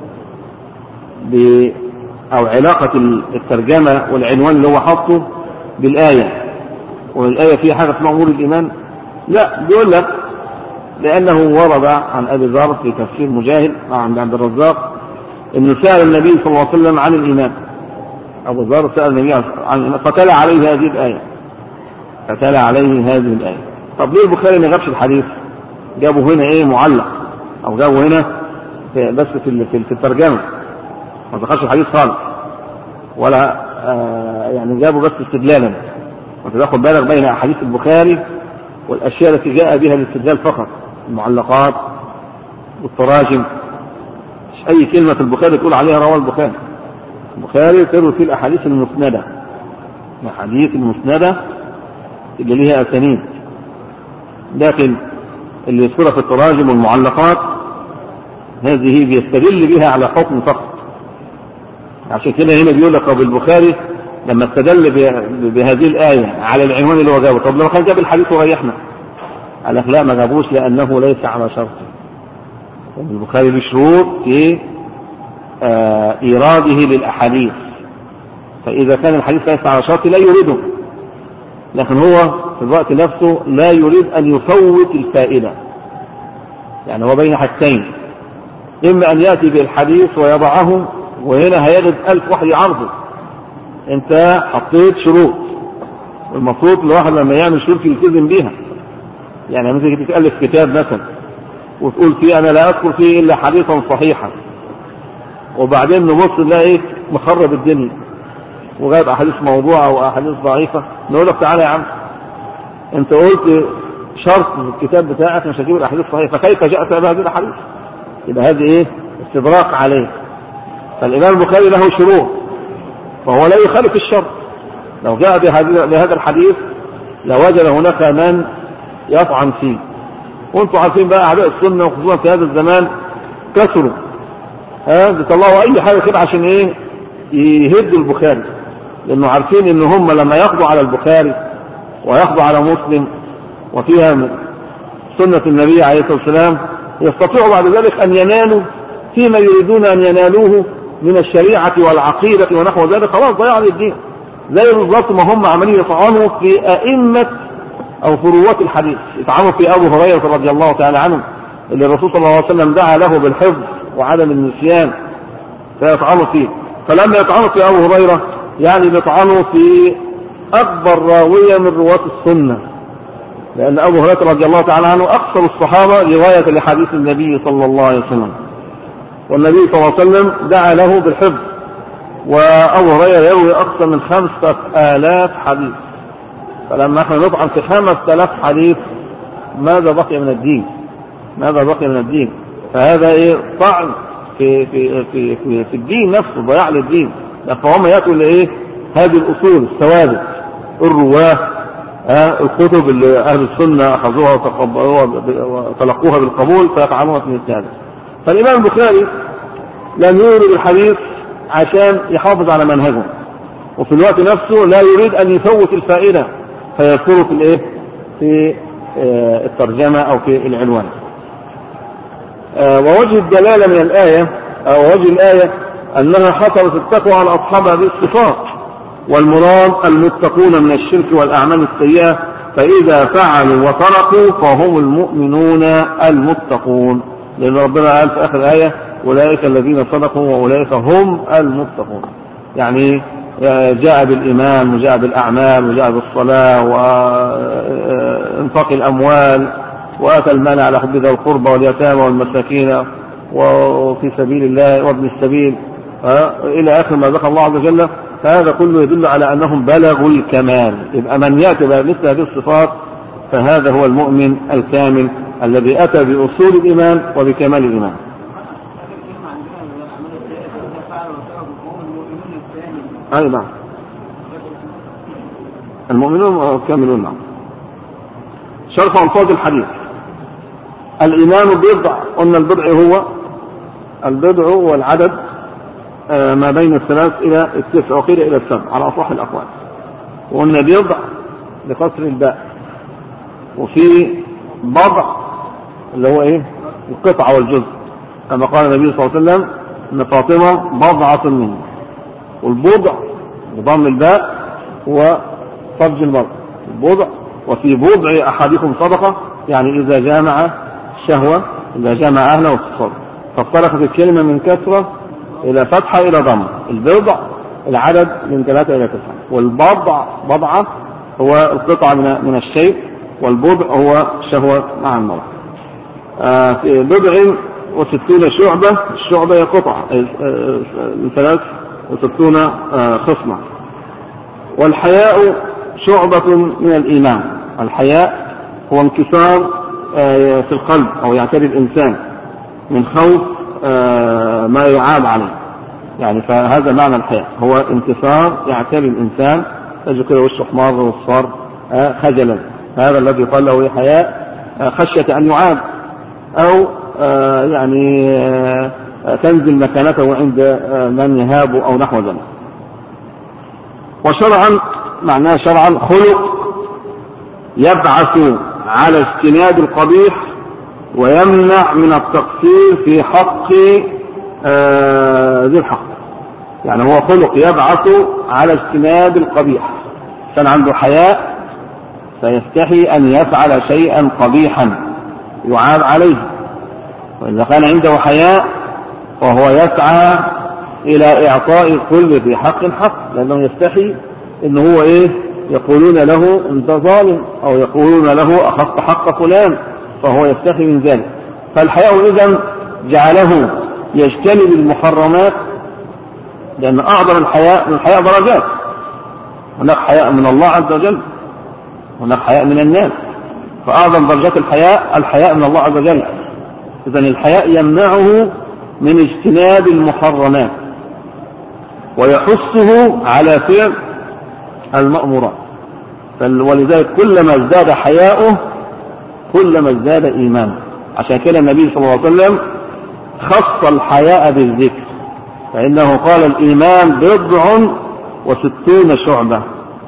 أو علاقة الترجمة والعنوان اللي هو حاطه بالآية، والآية فيها حاجة اسمها أمور الإيمان؟ لا، بيقول لك لأنه ورد عن أبي ذر في تفسير مجاهد عن عبد الرزاق إنه سأل النبي صلى الله عليه وسلم عن الإيمان. أبو ذر سأل النبي عن الإيمان فتلا عليه هذه الآية. فتلا عليه هذه الآية. طب ليه البخاري ما جابش الحديث؟ جابه هنا إيه معلق، أو جابه هنا بس في الترجمة، ما ذكرش الحديث خالص، ولا يعني جابه بس استدلالا. وانت تاخد بالك بين أحاديث البخاري والأشياء التي جاء بها الاستدلال فقط، المعلقات والتراجم. مش أي كلمة في البخاري تقول عليها رواه البخاري. البخاري تروي فيه الأحاديث المسندة، الأحاديث المسندة اللي ليها أسانيد، لكن اللي يذكرها في التراجم والمعلقات هذه بيستدل بها على حكم فقط. عشان كده هنا بيقول لك البخاري لما استدل بهذه الآية على العنوان اللي هو جابه، طب لو كان جاب الحديث وريحنا، قال لك لا ما جابوش لأنه ليس على شرطه. البخاري له شروط في إيراده للأحاديث، فإذا كان الحديث ليس على شرطه لا يريده، لكن هو في الوقت نفسه لا يريد أن يفوت الفائدة. يعني هو بين حاجتين، إما أن يأتي بالحديث ويضعه وهنا هيجد 1000 واحد يعرضه. انت حطيت شروط، المفروض الواحد لما يعمل شروط يلتزم بيها. يعني مثل تتألف كتاب مثلا وتقول فيه أنا لا أذكر فيه إلا حديثا صحيحا، وبعدين نبص نلاقي مخرب الدنيا وغايب أحاديث موضوعة وأحاديث ضعيفة، نقول لك تعالى يا عم انت قلت شرط في الكتاب بتاعك مش هتجيب الأحاديث صحيحة، فكيف جاءت بهذه الأحاديث؟ يبقى هذه ايه؟ استدراك عليه. فالإمام البخاري له شروط وهو لا يخالف الشرط. لو جاء بهذا الحديث لوجد هناك من يطعن فيه. وانتم عارفين بقى أعداء السنة وخصوصا في هذا الزمان كثروا بيطلعوا أي حاجة كده عشان ايه؟ يهدوا البخاري، لأنه عارفين إن هم لما يقضوا على البخاري ويقضوا على مسلم وفيها سنة النبي عليه الصلاة والسلام يستطيعوا بعد ذلك أن ينالوا فيما يريدون أن ينالوه من الشريعة والعقيدة ونحو ذلك. خلاص ضيعوا الدين. زي بالضبط ما هم عمالين يطعنوا في أئمة أو في رواة الحديث. يطعنوا في أبو هريرة رضي الله تعالى عنه اللي الرسول صلى الله عليه وسلم دعا له بالحفظ وعدم النسيان، فيطعنوا فيه. فلما يطعنوا في أبو هريرة يعني يطعنوا في أكبر راوية من رواة السنة، لأن أبو هريرة رضي الله تعالى عنه أكثر الصحابة رواية لحديث النبي صلى الله عليه وسلم، والنبي صلى الله عليه وسلم دعا له بالحفظ، وأبو هريرة يروي أكثر من 5000 حديث. فلما احنا نطعن في 5000 حديث ماذا بقي من الدين؟ ماذا بقي من الدين؟ فهذا ايه؟ طعن في في في في, في الدين نفسه، ضياع للدين. فهم يأتوا لإيه؟ هذه الأصول الثوابت، الرواه، الكتب اللي أهل السنة أخذوها وتلقوها بالقبول فيطعنوها في مثل هذا. فالإمام البخاري لم يورد الحديث عشان يحافظ على منهجه، وفي الوقت نفسه لا يريد أن يفوت الفائدة فيذكره في الإيه؟ في الترجمة أو في العنوان. ووجه الدلالة من الآية أو وجه الآية أنها حصلت التقوى على أصحاب هذه الصفات، والمراد المتقون من الشرك والأعمال السيئة، فإذا فعلوا وتركوا فهم المؤمنون المتقون، لأن ربنا قال في آخر الآية أولئك الذين صدقوا وأولئك هم المتقون. يعني جاء بالإيمان وجاء بالأعمال وجاء بالصلاة وإنفاق الأموال وآتى المال على حب ذوي القربى واليتامى والمساكين وفي سبيل الله وابن السبيل إلى آخر ما ذكر الله عز وجل. فهذا كله يدل على أنهم بلغوا الكمال. يبقى من يأتي بمثل هذه الصفات فهذا هو المؤمن الكامل الذي أتى بأصول الإيمان وبكمال الإيمان. أي نعم، المؤمنون كاملون. نعم. شرح ألفاظ الحديث. الإيمان بضع، قلنا البضع هو البضع والعدد ما بين 3 إلى 9 وقيل إلى 7 على أصح الأقوال. وقلنا بضع بكسر الباء، وفي بضع اللي هو إيه القطعة والجزء، كما قال النبي صلى الله عليه وسلم إن فاطمة بضعة منه. والبضع بضم الباء هو فرج المرء البضع. وفي بضع أحدكم صدقة، يعني إذا جامع الشهوة، إذا جامع أهله وصدق. فاختلفت الكلمة من كثرة إلى فتحة إلى ضم. البضع العدد من 3 إلى 9. والبضع بضعة هو القطعة من الشيء، والبضع هو الشهوة مع المرء. في بضع 60 شعبة، الشعبة هي قطعة 63 خصلة. والحياء شعبة من الإيمان. الحياء هو انكسار في القلب أو يعتري الإنسان من خوف ما يعاب عليه، يعني فهذا معنى الحياء، هو انكسار يعتري الإنسان تجد كده وشه احمر وصفر خجلا. هذا الذي يقال له حياء خشية أن يعاب أو يعني تنزل مكانته عند من يهاب أو نحو ذلك. وشرعا معناه شرعا خلق يبعث على اجتناب القبيح ويمنع من التقصير في حق ذي الحق. يعني هو خلق يبعث على اجتناب القبيح. كان عنده حياء فيستحي أن يفعل شيئا قبيحا يعاب عليه، وإذا كان عنده حياء فهو يسعى إلى إعطاء كل ذي حق حق، لأنه يستحي إنه هو إيه يقولون له أنت ظالم، أو يقولون له أخذت حق فلان، فهو يستحي من ذلك. فالحياء إذن جعله يجتنب المحرمات، لأن أعظم الحياء من الحياء درجات. هناك حياء من الله عز وجل، هناك حياء من الناس، فأعظم درجات الحياء من الله عز وجل. إذن الحياء يمنعه من اجتناب المحرمات ويحثه على فعل المأمورات. ولذلك كلما ازداد حياؤه كلما ازداد إيمانه. عشان كده النبي صلى الله عليه وسلم خص الحياء بالذكر، فإنه قال الإيمان 60 شعبة،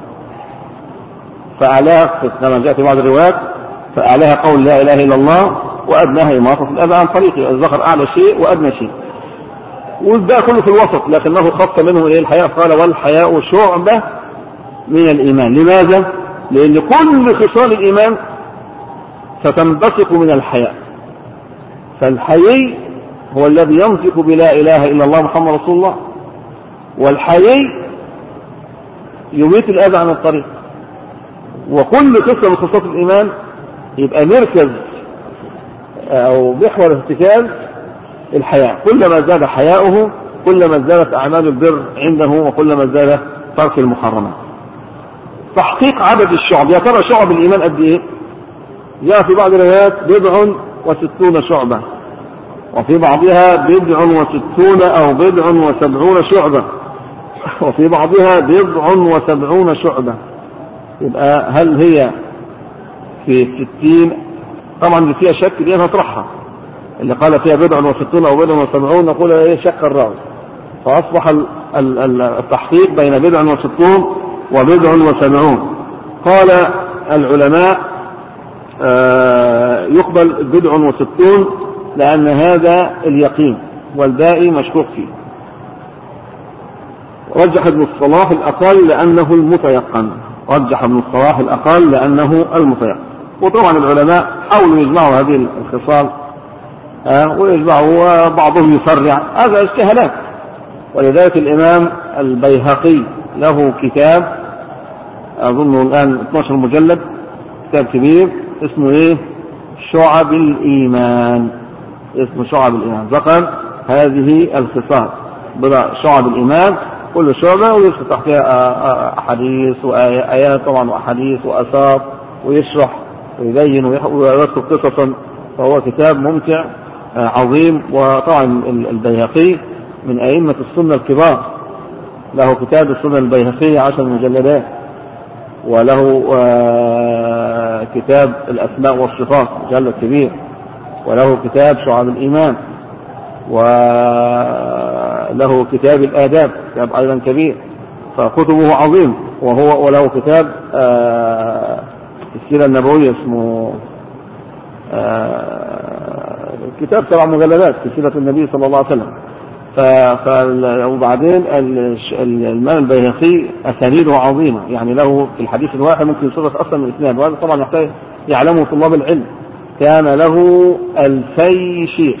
فأعلاها كما جاء في بعض الروايات فأعلاها قول لا إله إلا الله، وأدناها إماطة الأذى عن طريقه. الذكر أعلى شيء وأدنى شيء، والباقي كله في الوسط، لكنه خص منه إيه الحياء، قال والحياء شعبة من الإيمان. لماذا؟ لأن كل خصال الإيمان ستنبثق من الحياء. فالحيي هو الذي ينطق بلا إله إلا الله محمد رسول الله، والحيي يميت الأذى عن الطريق. وكل قصة من قصات الإيمان يبقى مركز أو محور ارتكاز الحياء. كلما زاد حياؤه كلما زادت أعمال البر عنده، وكلما زاد ترك المحرمات. تحقيق عدد الشعب. يا ترى شعب الإيمان قد إيه؟ جاء في بعض الروايات 60 شعبة، وفي بعضها 60 أو 70 شعبة، وفي بعضها 70 شعبة. يبقى هل هي في 60؟ طبعا فيها شك، دي هنطرحها. اللي قال فيها 60 أو 70 نقول ايه شك الراوي. فأصبح التحقيق بين 60 و70. قال العلماء يقبل 60 لأن هذا اليقين، والباقي مشكوك فيه. رجح ابن الصلاح الأقل لأنه المتيقن. وطبعا العلماء حاولوا يجمعوا هذه الخصال ويجمعوا، وبعضهم يفرع، هذا اجتهادات. ولذلك الإمام البيهقي له كتاب أظنه الآن 12 مجلد، كتاب كبير اسمه إيه؟ شعب الإيمان. اسمه شعب الإيمان، ذكر هذه الخصال بضع شعب الإيمان، كل شعبة ويذكر تحتها أحاديث وآيات طبعا وأحاديث وآثار، ويشرح ويبين ويذكر قصصا. فهو كتاب ممتع عظيم. وطبعا البيهقي من أئمة السنة الكبار، له كتاب السنة البيهقي 10 مجلدات، وله كتاب الأسماء والصفات مجلد كبير، وله كتاب شعب الإيمان، وله كتاب الآداب كتاب أيضا كبير. فكتبه عظيم. وله كتاب السيرة النبوية اسمه كتاب 7 مجلدات في سيرة النبي صلى الله عليه وسلم. وبعدين الإمام البيهقي أسانيده عظيمة، يعني له في الحديث الواحد ممكن يصرف أصلا من اثنين، وهذا طبعا يحتاج يعلمه طلاب العلم. كان له 2000 شيخ،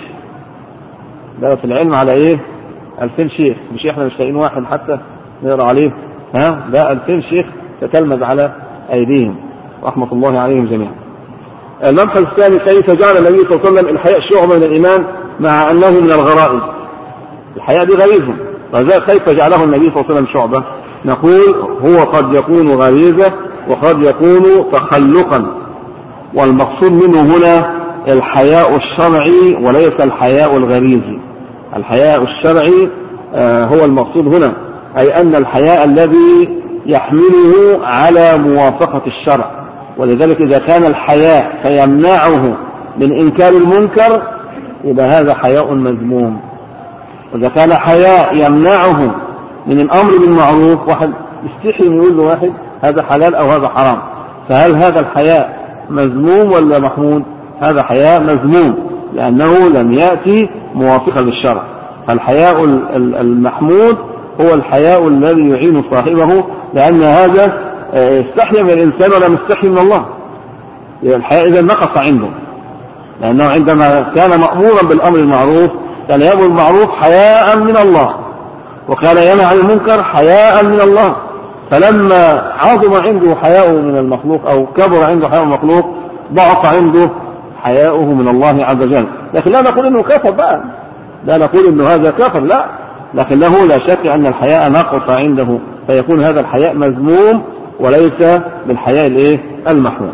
ده في العلم على ايه 2000 شيخ، مش احنا مش لاقيين واحد حتى نقرا عليه، ده 2000 شيخ تتلمذ على ايديهم رحمة الله عليهم جميعا. المبحث الثاني: كيف جعل النبي صلى الله عليه وسلم الحياء شعبة من الإيمان مع أنه من الغرائز؟ الحياء دي غريزة، فذا كيف جعله النبي صلى الله عليه وسلم شعبة؟ نقول هو قد يكون غريزة وقد يكون تخلقا، والمقصود منه هنا الحياء الشرعي وليس الحياء الغريزي. الحياء الشرعي هو المقصود هنا، أي أن الحياء الذي يحمله على موافقة الشرع. ولذلك إذا كان الحياء فيمنعه من إنكار المنكر يبقى هذا حياء مذموم. وإذا كان حياء يمنعه من الأمر بالمعروف، واحد يستحي يقول له واحد هذا حلال أو هذا حرام، فهل هذا الحياء مذموم ولا محمود؟ هذا حياء مذموم لأنه لم يأتي موافقا للشرع. فالحياء المحمود هو الحياء الذي يعين صاحبه، لأن هذا يستحي من الإنسان ولا مستحي من الله. الحياء إذا نقص عنده، لأنه عندما كان مأمورا بالأمر المعروف كان يأمر بالمعروف حياء من الله، وكان ينهى عن المنكر حياء من الله. فلما عظم عنده حياءه من المخلوق أو كبر عنده حياء المخلوق ضعف عنده حياؤه من الله عز وجل. لكن لا نقول إنه كفر بقى، لا نقول إنه هذا كفر، لا، لكنه لا شك أن الحياء نقص عنده، فيكون هذا الحياء مذموم وليس بالحياء المحمود.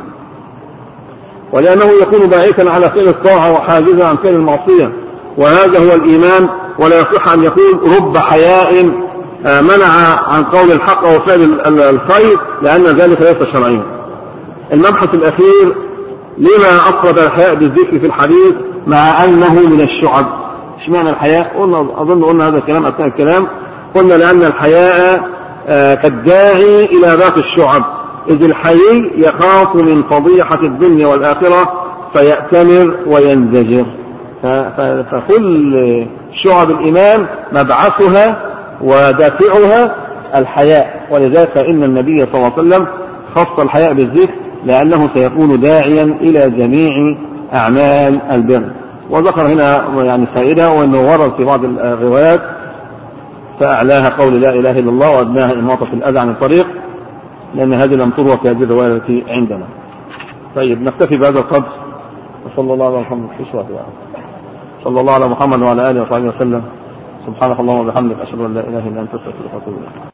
ولأنه يكون باعثا على فعل الطاعة وحاجزا عن فعل المعصية، وهذا هو الإيمان. ولا يصح أن يكون رب حياء منع عن قول الحق وفعل الخير، لأن ذلك ليس شرعيا. المبحث الأخير: لما أفرد الحياء بالذكر في الحديث مع أنه من الشعب؟ اشمعنى الحياء؟ قلنا هذا الكلام أثناء الكلام، قلنا لأن الحياء كالداعي إلى ذات الشعب، إذ الحيي يخاف من فضيحة الدنيا والآخرة فيأتمر وينزجر. فكل شعب الإيمان مبعثها ودافعها الحياء، ولذلك فإن النبي صلى الله عليه وسلم خص الحياء بالذكر لأنه سيكون داعيا إلى جميع أعمال البر. وذكر هنا يعني فائدة، وأنه ورد في بعض الروايات فأعلاها قول لا إله إلا الله وأدناها إماطة الأذى عن الطريق، لأن هذه لم تروى في هذه الرواية التي عندنا. طيب نكتفي بهذا القدر، وصلى الله على محمد صلى الله على محمد وعلى آله وصحبه وسلم. سبحانك اللهم وبحمدك، أشهد أن لا إله إلا أنت، أستغفرك وأتوب إليك.